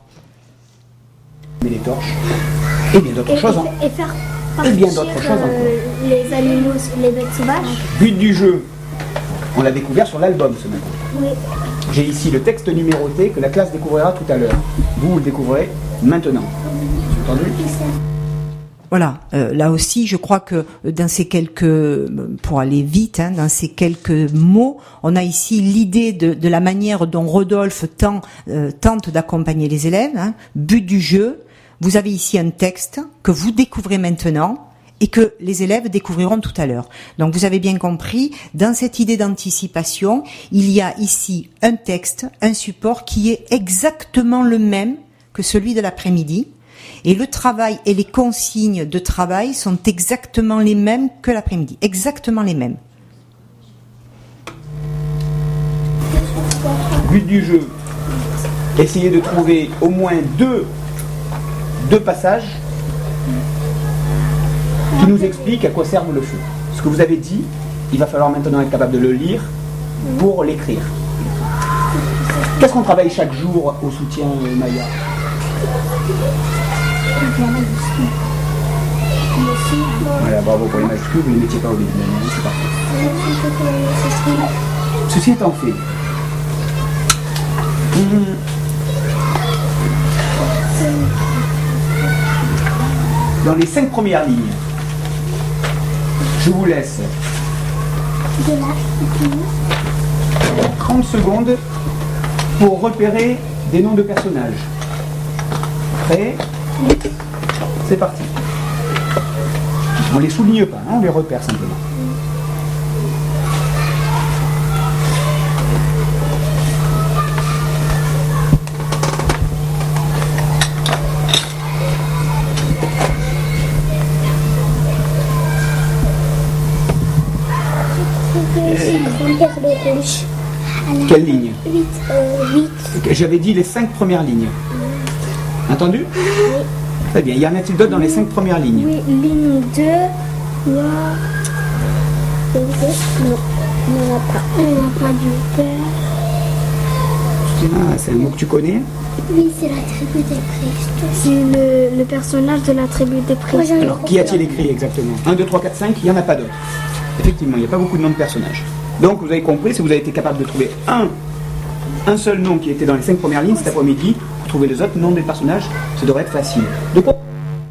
Mais les torches et bien d'autres choses. Hein. Et faire Et bien d'autres choses euh, les animaux, les bêtes sauvages. But du jeu, on l'a découvert sur l'album ce matin. Oui. J'ai ici le texte numéroté que la classe découvrira tout à l'heure. Vous, vous le découvrez maintenant. Vous avez entendu ? Voilà, euh, là aussi, je crois que dans ces quelques, pour aller vite, hein, dans ces quelques mots, on a ici l'idée de, de la manière dont Rodolphe tend, euh, tente d'accompagner les élèves. Hein. But du jeu, vous avez ici un texte que vous découvrez maintenant et que les élèves découvriront tout à l'heure. Donc vous avez bien compris, dans cette idée d'anticipation, il y a ici un texte, un support qui est exactement le même que celui de l'après-midi. Et le travail et les consignes de travail sont exactement les mêmes que l'après-midi. Exactement les mêmes. But du jeu, essayez de trouver au moins deux, deux passages qui nous expliquent à quoi sert le feu. Ce que vous avez dit, il va falloir maintenant être capable de le lire pour l'écrire. Qu'est-ce qu'on travaille chaque jour au soutien, Maya ? Voilà, bravo pour les majuscules, vous ne les mettiez pas au début de l'année, c'est parfait. Ceci étant fait, dans les cinq premières lignes, je vous laisse trente secondes pour repérer des noms de personnages. Prêt ? C'est parti. On les souligne pas, hein, on les repère simplement. Grand-père de rouge. Quelle ligne ? huit. Euh, huit. J'avais dit les cinq premières lignes. Entendu ? Oui. Très bien. Y en a-t-il d'autres dans les cinq premières lignes ? Oui, ligne deux. Wow. Non, il n'y en a pas. Il n'y en a pas du père. Ah, c'est un mot que tu connais? Oui, c'est la tribu des préhistoriques. C'est le, le personnage de la tribu des préhistoriques. Alors, qui a-t-il écrit exactement? un, deux, trois, quatre, cinq, il n'y en a pas d'autres. Effectivement, il n'y a pas beaucoup de noms de personnages. Donc, vous avez compris, si vous avez été capable de trouver un, un seul nom qui était dans les cinq premières lignes cet après-midi, pour trouver les autres noms des personnages, ça devrait être facile. De quoi?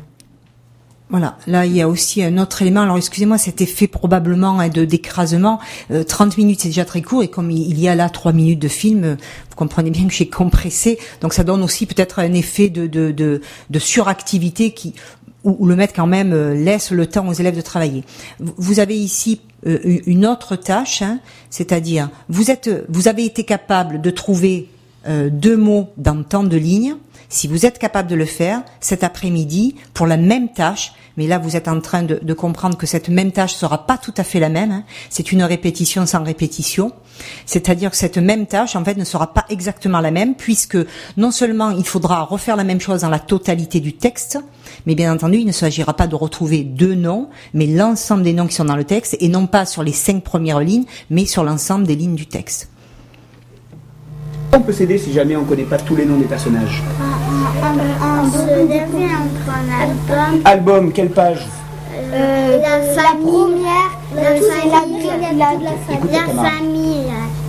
Voilà, là il y a aussi un autre élément. Alors excusez-moi, cet effet probablement hein, de d'écrasement. Euh, trente minutes c'est déjà très court et comme il y a là trois minutes de film, euh, vous comprenez bien que j'ai compressé. Donc ça donne aussi peut-être un effet de de de, de suractivité qui où, où le maître quand même euh, laisse le temps aux élèves de travailler. Vous avez ici euh, une autre tâche, hein, c'est-à-dire vous êtes vous avez été capable de trouver euh, deux mots dans tant de lignes. Si vous êtes capable de le faire cet après-midi pour la même tâche, mais là vous êtes en train de, de comprendre que cette même tâche sera pas tout à fait la même, hein, c'est une répétition sans répétition, c'est-à-dire que cette même tâche en fait ne sera pas exactement la même puisque non seulement il faudra refaire la même chose dans la totalité du texte, mais bien entendu il ne s'agira pas de retrouver deux noms, mais l'ensemble des noms qui sont dans le texte et non pas sur les cinq premières lignes, mais sur l'ensemble des lignes du texte. On peut s'aider si jamais on ne connaît pas tous les noms des personnages. On se défait entre un album. Album, quelle page? Euh, la, la première, la famille, la, la, la, la famille,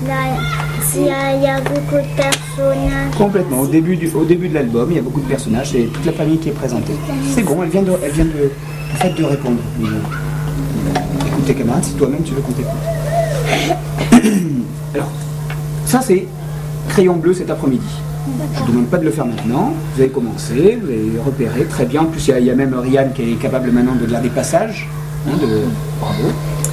il y, a, y a beaucoup de personnages. Complètement, au début, du, au début de l'album, il y a beaucoup de personnages, c'est toute la famille qui est présentée. C'est bon, elle vient de, elle vient de, en fait, de répondre. Écoute tes camarades, si toi-même tu veux qu'on t'écoute. Alors, ça c'est crayon bleu cet après-midi. Je ne vous demande pas de le faire maintenant. Vous avez commencé, vous avez repéré, très bien. En plus, il y a, il y a même Rianne qui est capable maintenant de lire des passages. Hein, de... Bravo.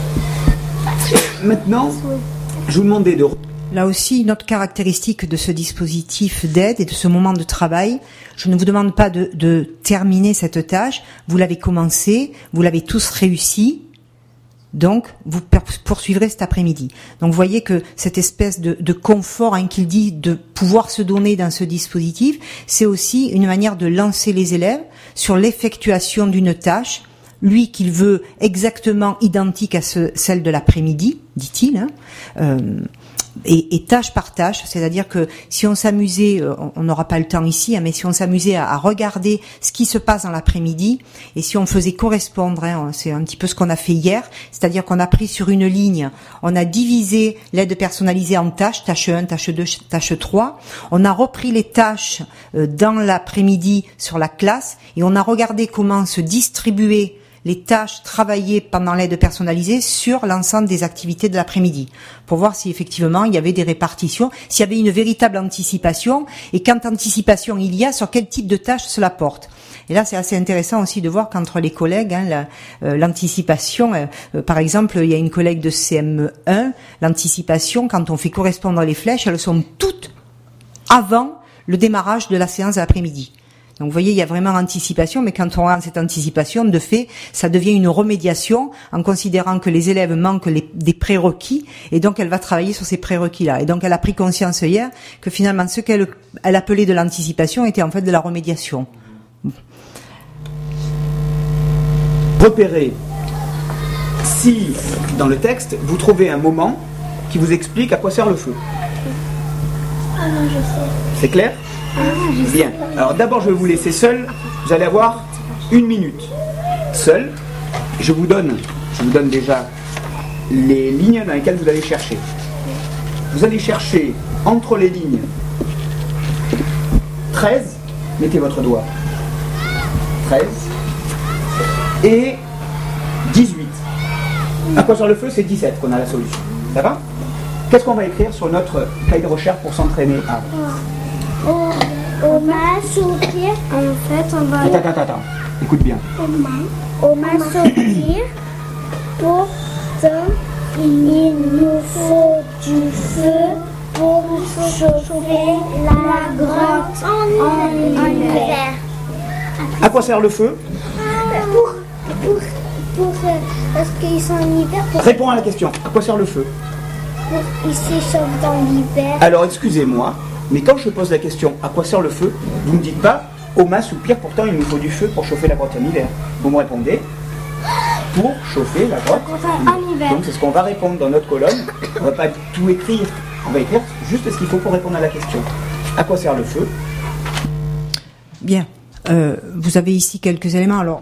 Maintenant, je vous demandais de... Là aussi, une autre caractéristique de ce dispositif d'aide et de ce moment de travail, je ne vous demande pas de, de terminer cette tâche. Vous l'avez commencé, vous l'avez tous réussi. Donc, vous poursuivrez cet après-midi. Donc, vous voyez que cette espèce de, de confort hein, qu'il dit de pouvoir se donner dans ce dispositif, c'est aussi une manière de lancer les élèves sur l'effectuation d'une tâche, lui qu'il veut exactement identique à ce, celle de l'après-midi, dit-il, hein, euh, et, et tâche par tâche, c'est-à-dire que si on s'amusait, on n'aura pas le temps ici, hein, mais si on s'amusait à, à regarder ce qui se passe dans l'après-midi, et si on faisait correspondre, hein, c'est un petit peu ce qu'on a fait hier, c'est-à-dire qu'on a pris sur une ligne, on a divisé l'aide personnalisée en tâches, tâche un, tâche deux, tâche trois, on a repris les tâches euh, dans l'après-midi sur la classe, et on a regardé comment se distribuer les tâches travaillées pendant l'aide personnalisée sur l'ensemble des activités de l'après-midi, pour voir si effectivement il y avait des répartitions, s'il y avait une véritable anticipation, et quand anticipation il y a, sur quel type de tâches cela porte. Et là, c'est assez intéressant aussi de voir qu'entre les collègues, hein, la, euh, l'anticipation, euh, par exemple, il y a une collègue de C M E un, l'anticipation, quand on fait correspondre les flèches, elles sont toutes avant le démarrage de la séance de l'après-midi. Donc vous voyez, il y a vraiment anticipation, mais quand on regarde cette anticipation, de fait, ça devient une remédiation en considérant que les élèves manquent les, des prérequis, et donc elle va travailler sur ces prérequis-là. Et donc elle a pris conscience hier que finalement ce qu'elle elle appelait de l'anticipation était en fait de la remédiation. Repérez si, dans le texte, vous trouvez un moment qui vous explique à quoi sert le feu. Ah non, je sais. C'est clair ? Bien. Alors d'abord, je vais vous laisser seul. Vous allez avoir une minute. Seul. Je vous donne, je vous donne déjà les lignes dans lesquelles vous allez chercher. Vous allez chercher entre les lignes treize. Mettez votre doigt. treize. Et dix-huit. À quoi sert le feu, c'est dix-sept qu'on a la solution. Ça va ? Qu'est-ce qu'on va écrire sur notre cahier de recherche pour s'entraîner à... Au, au massoupir, en fait, on va... Attends, attends, attends. Écoute bien. Au massoupir, pourtant, il nous faut du feu pour chauffer la grotte en hiver. À quoi sert le feu ? Pour, pour, pour, parce qu'ils sont en hiver. Pour, Réponds à la question. À quoi sert le feu ? pour ils s'échauffent dans l'hiver. Alors, excusez-moi, mais quand je pose la question « à quoi sert le feu ?», vous ne me dites pas « au mas ou pire, pourtant il nous faut du feu pour chauffer la grotte en hiver ». Vous me répondez « pour chauffer la grotte. En hiver. Donc c'est ce qu'on va répondre dans notre colonne. On ne va pas tout écrire, on va écrire juste ce qu'il faut pour répondre à la question. À quoi sert le feu? Bien, euh, vous avez ici quelques éléments. Alors,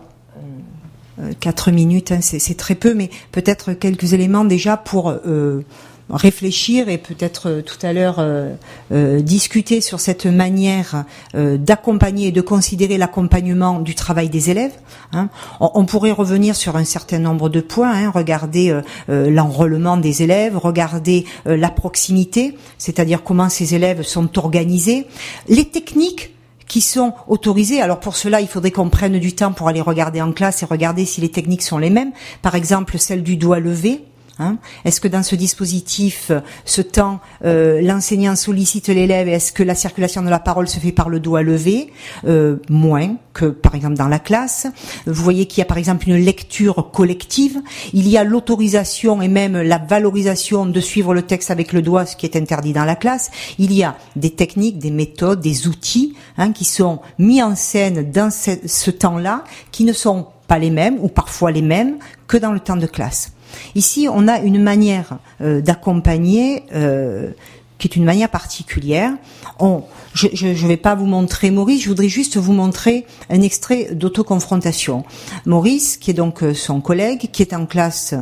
euh, quatre minutes, hein, c'est, c'est très peu, mais peut-être quelques éléments déjà pour euh, réfléchir et peut-être euh, tout à l'heure euh, euh, discuter sur cette manière euh, d'accompagner et de considérer l'accompagnement du travail des élèves. Hein. On, on pourrait revenir sur un certain nombre de points, hein, regarder euh, euh, l'enrôlement des élèves, regarder euh, la proximité, c'est-à-dire comment ces élèves sont organisés, les techniques qui sont autorisées. Alors pour cela, il faudrait qu'on prenne du temps pour aller regarder en classe et regarder si les techniques sont les mêmes. Par exemple, celle du doigt levé. Hein, est-ce que dans ce dispositif, ce temps, euh, l'enseignant sollicite l'élève et est-ce que la circulation de la parole se fait par le doigt levé? euh, Moins que par exemple dans la classe. Vous voyez qu'il y a par exemple une lecture collective. Il y a l'autorisation et même la valorisation de suivre le texte avec le doigt, ce qui est interdit dans la classe. Il y a des techniques, des méthodes, des outils hein, qui sont mis en scène dans ce, ce temps-là, qui ne sont pas les mêmes ou parfois les mêmes que dans le temps de classe. Ici, on a une manière euh, d'accompagner euh, qui est une manière particulière. On, je ne vais pas vous montrer Maurice, je voudrais juste vous montrer un extrait d'autoconfrontation. Maurice, qui est donc euh, son collègue, qui est en classe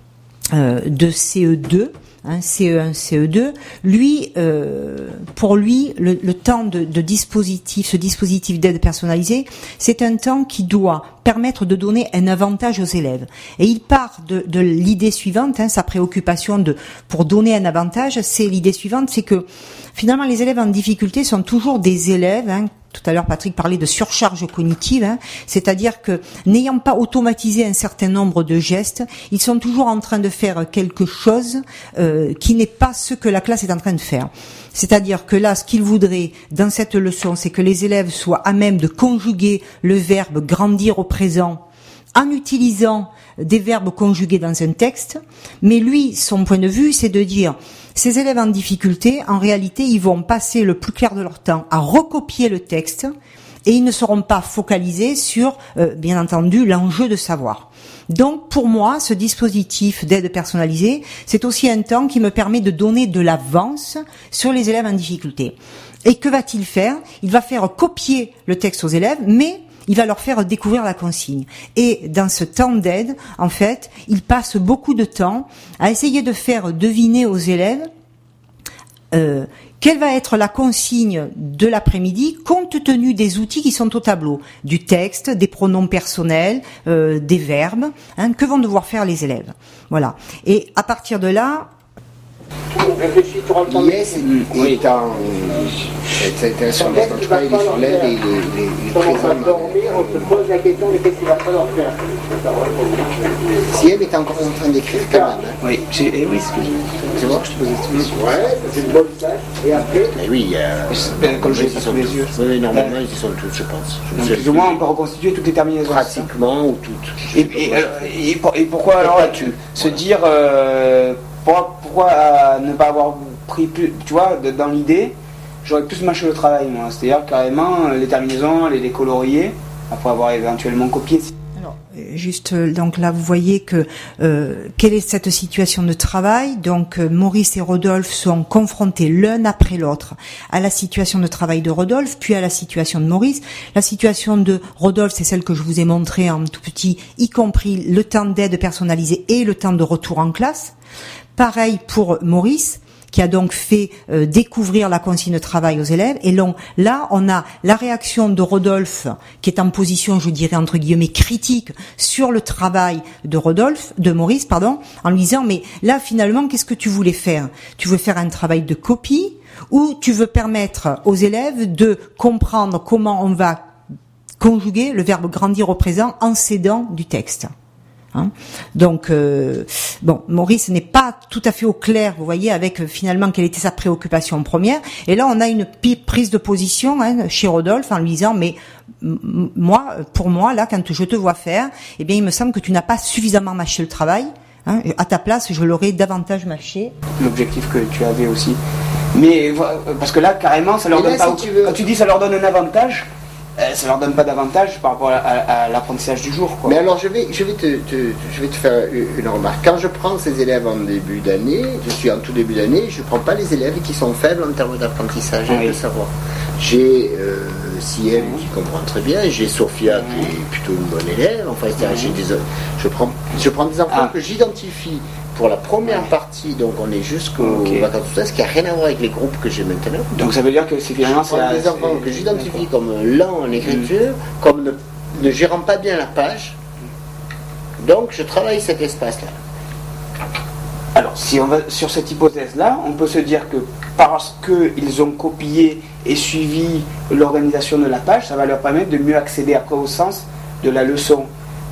euh, de C E deux, hein, C E un, C E deux, lui, euh, pour lui, le, le temps de, de dispositif, ce dispositif d'aide personnalisée, c'est un temps qui doit permettre de donner un avantage aux élèves. Et il part de, de l'idée suivante, hein, sa préoccupation de pour donner un avantage, c'est l'idée suivante, c'est que finalement les élèves en difficulté sont toujours des élèves, hein, tout à l'heure Patrick parlait de surcharge cognitive, hein, c'est-à-dire que n'ayant pas automatisé un certain nombre de gestes, ils sont toujours en train de faire quelque chose euh, qui n'est pas ce que la classe est en train de faire. C'est-à-dire que là, ce qu'il voudrait dans cette leçon, c'est que les élèves soient à même de conjuguer le verbe grandir au présent en utilisant des verbes conjugués dans un texte. Mais lui, son point de vue, c'est de dire, ces élèves en difficulté, en réalité, ils vont passer le plus clair de leur temps à recopier le texte et ils ne seront pas focalisés sur, euh, bien entendu, l'enjeu de savoir. Donc, pour moi, ce dispositif d'aide personnalisée, c'est aussi un temps qui me permet de donner de l'avance sur les élèves en difficulté. Et que va-t-il faire? Il va faire copier le texte aux élèves, mais il va leur faire découvrir la consigne. Et dans ce temps d'aide, en fait, il passe beaucoup de temps à essayer de faire deviner aux élèves euh, quelle va être la consigne de l'après-midi compte tenu des outils qui sont au tableau, du texte, des pronoms personnels, euh, des verbes, hein, que vont devoir faire les élèves. Voilà. Et à partir de là, Yes, il est en. C'est intéressant dans le travail, il s'enlève et il est présent. On se pose la question de qu'est-ce qu'il va falloir faire. Si elle est encore en train d'écrire quand même. Hein. Oui, j'ai, eh oui, c'est, c'est bon, je te pose la question. Ouais, c'est une bonne tâche. Et après. Mais oui, il y a. ben, comme j'ai dit sous les yeux. Oui, normalement, ils y sont tous, je pense. Donc, plus ou moins, on peut reconstituer toutes les terminaisons. Pratiquement ou toutes. Et, et, et, et, et pourquoi alors tu, se dire. Euh, Pourquoi, pourquoi euh, ne pas avoir pris plus, tu vois, de, dans l'idée, j'aurais plus mâché le travail, moi. C'est-à-dire carrément les terminaisons, les, les colorier, après avoir éventuellement copié. Alors, juste, donc là, vous voyez que euh, quelle est cette situation de travail. Donc, euh, Maurice et Rodolphe sont confrontés l'un après l'autre à la situation de travail de Rodolphe, puis à la situation de Maurice. La situation de Rodolphe, c'est celle que je vous ai montrée en tout petit, y compris le temps d'aide personnalisée et le temps de retour en classe. Pareil pour Maurice, qui a donc fait euh, découvrir la consigne de travail aux élèves. Et long, là, on a la réaction de Rodolphe, qui est en position, je dirais, entre guillemets, critique sur le travail de Rodolphe, de Maurice, pardon, en lui disant, mais là, finalement, qu'est-ce que tu voulais faire? Tu veux faire un travail de copie ou tu veux permettre aux élèves de comprendre comment on va conjuguer le verbe grandir au présent en s'aidant du texte? Hein. Donc, euh, bon, Maurice n'est pas tout à fait au clair, vous voyez, avec euh, finalement quelle était sa préoccupation première. Et là, on a une prise de position hein, chez Rodolphe en lui disant, mais m- moi, pour moi, là, quand je te vois faire, eh bien, il me semble que tu n'as pas suffisamment mâché le travail. Hein. À ta place, je l'aurais davantage mâché. L'objectif que tu avais aussi. Mais parce que là, carrément, ça leur là, donne pas. Si tu veux... Quand tu dis ça leur donne un avantage. euh, ça leur donne pas d'avantage par rapport à, à, à l'apprentissage du jour, quoi. Mais alors je vais, je vais te, te, je vais te faire une remarque. Quand je prends ces élèves en début d'année, je suis en tout début d'année, je ne prends pas les élèves qui sont faibles en termes d'apprentissage, oui. de savoir. J'ai euh, Siem qui comprend très bien, j'ai Sophia qui est plutôt une bonne élève, enfin, c'est-à-dire, j'ai des, je, prends, je prends des enfants ah. que j'identifie pour la première partie, donc on est jusqu'aux okay. vacances, ce qui n'a rien à voir avec les groupes que j'ai maintenant. Donc ça veut dire que c'est finalement... Je prends des enfants que j'identifie comme lents en écriture, mmh. comme ne, ne gérant pas bien la page, donc je travaille cet espace-là. Alors, si on va sur cette hypothèse-là, on peut se dire que parce qu'ils ont copié et suivi l'organisation de la page, ça va leur permettre de mieux accéder après au sens de la leçon.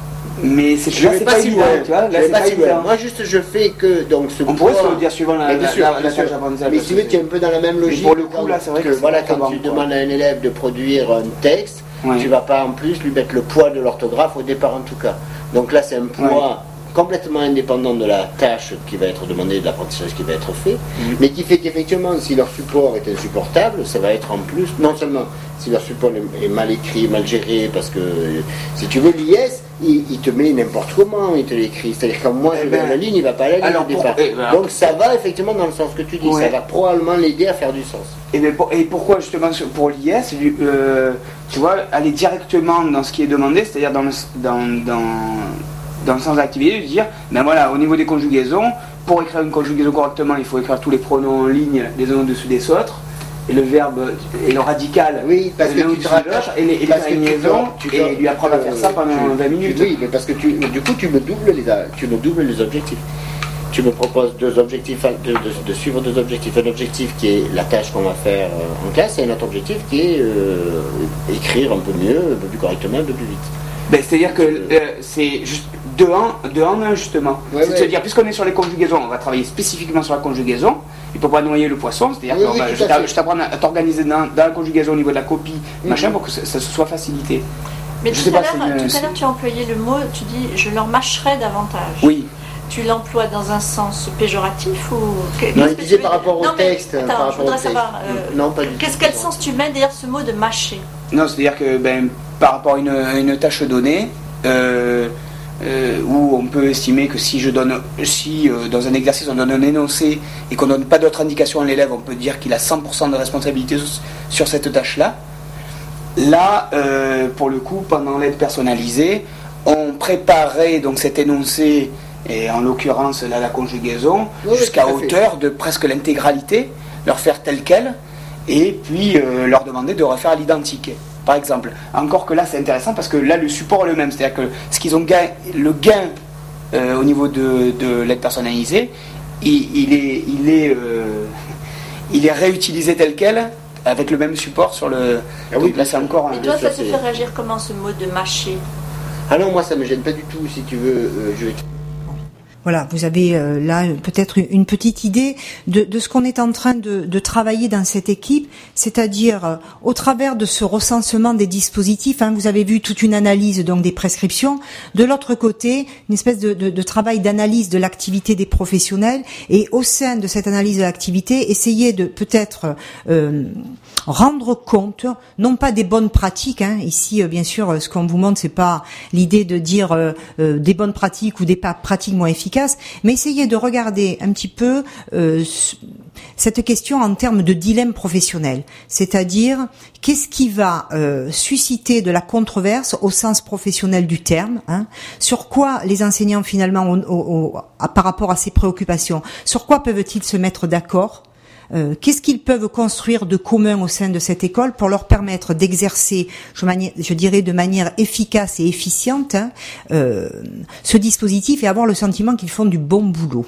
Mais c'est, là, c'est pas, pas si évident, tu vois. Là, c'est pas, pas évident. Moi, juste, je fais que donc ce. On pourrait se le dire suivant la, la, sûr, la, la tâche avancée. Mais si tu veux, tu es un peu dans la même logique. Mais pour le coup, là, c'est vrai que, que voilà, quand tu demandes à un élève de produire un texte, ouais. tu vas pas en plus lui mettre le poids de l'orthographe au départ, en tout cas. Donc là, c'est un poids. Ouais. complètement indépendant de la tâche qui va être demandée, de l'apprentissage qui va être fait, mmh. mais qui fait qu'effectivement, si leur support est insupportable, ça va être en plus, non seulement si leur support est mal écrit, mal géré, parce que, si tu veux, l'I S, il, il te met n'importe comment, il te l'écrit. C'est-à-dire que moi, je vais à la ligne, il ne va pas à la ligne au départ. Eh ben, donc ça va effectivement dans le sens que tu dis, ouais. ça va probablement l'aider à faire du sens. Et, ben, pour, et pourquoi justement pour l'I S, euh, tu vois, aller directement dans ce qui est demandé, c'est-à-dire dans le, dans, dans, dans le sens de l'activité, de dire, ben voilà, au niveau des conjugaisons, pour écrire une conjugaison correctement, il faut écrire tous les pronoms en ligne, les uns au-dessus des autres, et le verbe, et le radical, oui, parce que tu te rattaches, et les, et les terminaisons, et lui apprendre à faire ça pendant tu, vingt minutes. Oui, mais parce que tu, du coup, tu me doubles les, tu me doubles les objectifs. Tu me proposes deux objectifs, de, de, de suivre deux objectifs. Un objectif qui est la tâche qu'on va faire en classe, et un autre objectif qui est euh, écrire un peu mieux, un peu plus correctement, un peu plus vite. Ben, c'est-à-dire que euh, c'est juste deux en un justement. Ouais, c'est ouais. de se dire, puisqu'on est sur les conjugaisons, on va travailler spécifiquement sur la conjugaison. Il ne peut pas noyer le poisson, c'est-à-dire oui, que oui, je t'apprends à t'organiser dans, dans la conjugaison au niveau de la copie, mmh. machin, pour que ça, ça soit facilité. Mais je tout, à l'heure, si tout à l'heure, tu as employé le mot, tu dis, je leur mâcherai davantage. Oui. Tu l'emploies dans un sens péjoratif ou... Non, il disait par rapport au non, texte. Attends, par rapport je voudrais au savoir, euh, non, pas du Qu'est-ce, quel sens tu mets derrière ce mot de mâcher? Non, c'est-à-dire que ben, par rapport à une, une tâche donnée, euh, Euh, où on peut estimer que si je donne, si euh, dans un exercice on donne un énoncé et qu'on ne donne pas d'autres indications à l'élève, on peut dire qu'il a cent pour cent de responsabilité sur, sur cette tâche-là. Là, euh, pour le coup, pendant l'aide personnalisée, on préparait donc cet énoncé, et en l'occurrence là, la conjugaison, oui, jusqu'à hauteur de presque l'intégralité, leur faire tel quel, et puis euh, leur demander de refaire à l'identique. Par exemple, encore que là c'est intéressant parce que là le support est le même, c'est-à-dire que ce qu'ils ont gain, le gain euh, au niveau de, de l'aide personnalisée, il, il est, il est, euh, il est réutilisé tel quel avec le même support sur le. Ah oui, là c'est encore. Et toi, ça te fait réagir comment ce mot de mâcher? Ah non, moi ça me gêne pas du tout. Si tu veux, euh, je vais. Voilà, vous avez euh, là peut-être une petite idée de, de ce qu'on est en train de, de travailler dans cette équipe, c'est-à-dire euh, au travers de ce recensement des dispositifs, hein, vous avez vu toute une analyse donc des prescriptions, de l'autre côté une espèce de, de, de travail d'analyse de l'activité des professionnels, et au sein de cette analyse de l'activité, essayer de peut-être euh, rendre compte, non pas des bonnes pratiques, hein, ici euh, bien sûr ce qu'on vous montre c'est pas l'idée de dire euh, euh, des bonnes pratiques ou des pratiques moins efficaces, mais essayez de regarder un petit peu euh, cette question en termes de dilemme professionnel, c'est-à-dire qu'est-ce qui va euh, susciter de la controverse au sens professionnel du terme, hein, sur quoi les enseignants finalement au, au, au, par rapport à ces préoccupations, sur quoi peuvent-ils se mettre d'accord, Euh, qu'est-ce qu'ils peuvent construire de commun au sein de cette école pour leur permettre d'exercer, je, mani- je dirais de manière efficace et efficiente, hein, euh, ce dispositif et avoir le sentiment qu'ils font du bon boulot.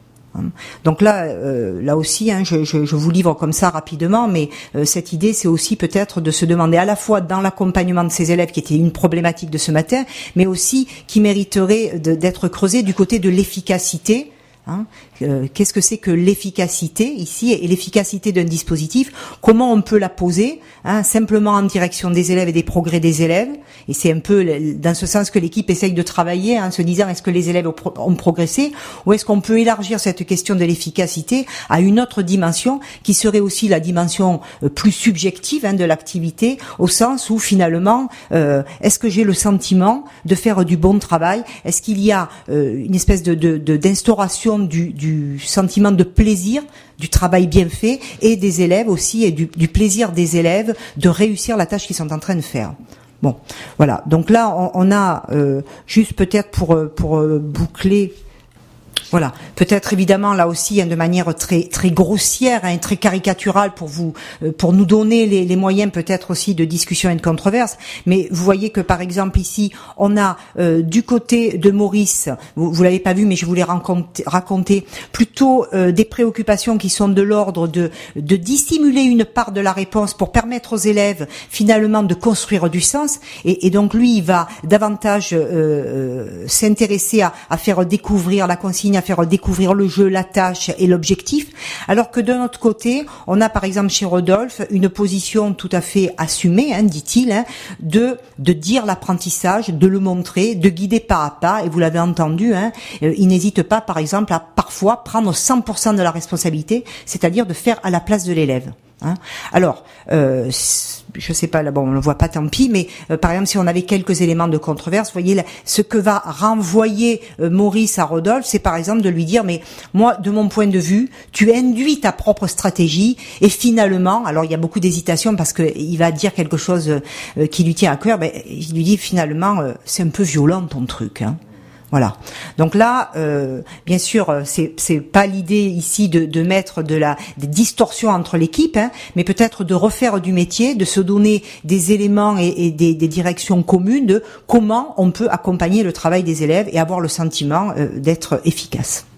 Donc là, euh, là aussi, hein, je, je, je vous livre comme ça rapidement, mais euh, cette idée, c'est aussi peut-être de se demander à la fois dans l'accompagnement de ces élèves, qui était une problématique de ce matin, mais aussi qui mériterait de, d'être creusé du côté de l'efficacité. Hein, euh, qu'est-ce que c'est que l'efficacité ici et l'efficacité d'un dispositif, comment on peut la poser, hein, simplement en direction des élèves et des progrès des élèves, et c'est un peu dans ce sens que l'équipe essaye de travailler, hein, en se disant est-ce que les élèves ont progressé, ou est-ce qu'on peut élargir cette question de l'efficacité à une autre dimension qui serait aussi la dimension euh, plus subjective, hein, de l'activité, au sens où finalement euh, est-ce que j'ai le sentiment de faire du bon travail, est-ce qu'il y a euh, une espèce de, de, de d'instauration du, du sentiment de plaisir du travail bien fait, et des élèves aussi, et du, du plaisir des élèves de réussir la tâche qu'ils sont en train de faire. Bon, voilà. Donc là, on, on a euh, juste peut-être pour pour euh, boucler. Voilà, peut-être évidemment là aussi, hein, de manière très très grossière, hein, très caricaturale pour vous, euh, pour nous donner les, les moyens peut-être aussi de discussion et de controverse. Mais vous voyez que par exemple ici, on a euh, du côté de Maurice, vous, vous l'avez pas vu, mais je voulais raconter, raconter plutôt euh, des préoccupations qui sont de l'ordre de de dissimuler une part de la réponse pour permettre aux élèves finalement de construire du sens. Et, et donc lui, il va davantage euh, euh, s'intéresser à, à faire découvrir la consigne, à faire découvrir le jeu, la tâche et l'objectif, alors que d'un autre côté, on a par exemple chez Rodolphe une position tout à fait assumée, hein, dit-il, hein, de de dire l'apprentissage, de le montrer, de guider pas à pas, et vous l'avez entendu, hein, euh, il n'hésite pas par exemple à parfois prendre cent pour cent de la responsabilité, c'est-à-dire de faire à la place de l'élève. Hein. Alors, euh, je sais pas, là, bon, on le voit pas, tant pis, mais euh, par exemple, si on avait quelques éléments de controverse, vous voyez, là, ce que va renvoyer euh, Maurice à Rodolphe, c'est par exemple de lui dire, mais moi, de mon point de vue, tu induis ta propre stratégie, et finalement, alors il y a beaucoup d'hésitation parce que il va dire quelque chose euh, qui lui tient à cœur, ben, il lui dit finalement, euh, c'est un peu violent ton truc, hein. Voilà. Donc là, euh, bien sûr, c'est c'est pas l'idée ici de, de mettre de la des distorsions entre l'équipe, hein, mais peut-être de refaire du métier, de se donner des éléments et, et des, des directions communes de comment on peut accompagner le travail des élèves et avoir le sentiment euh, d'être efficace.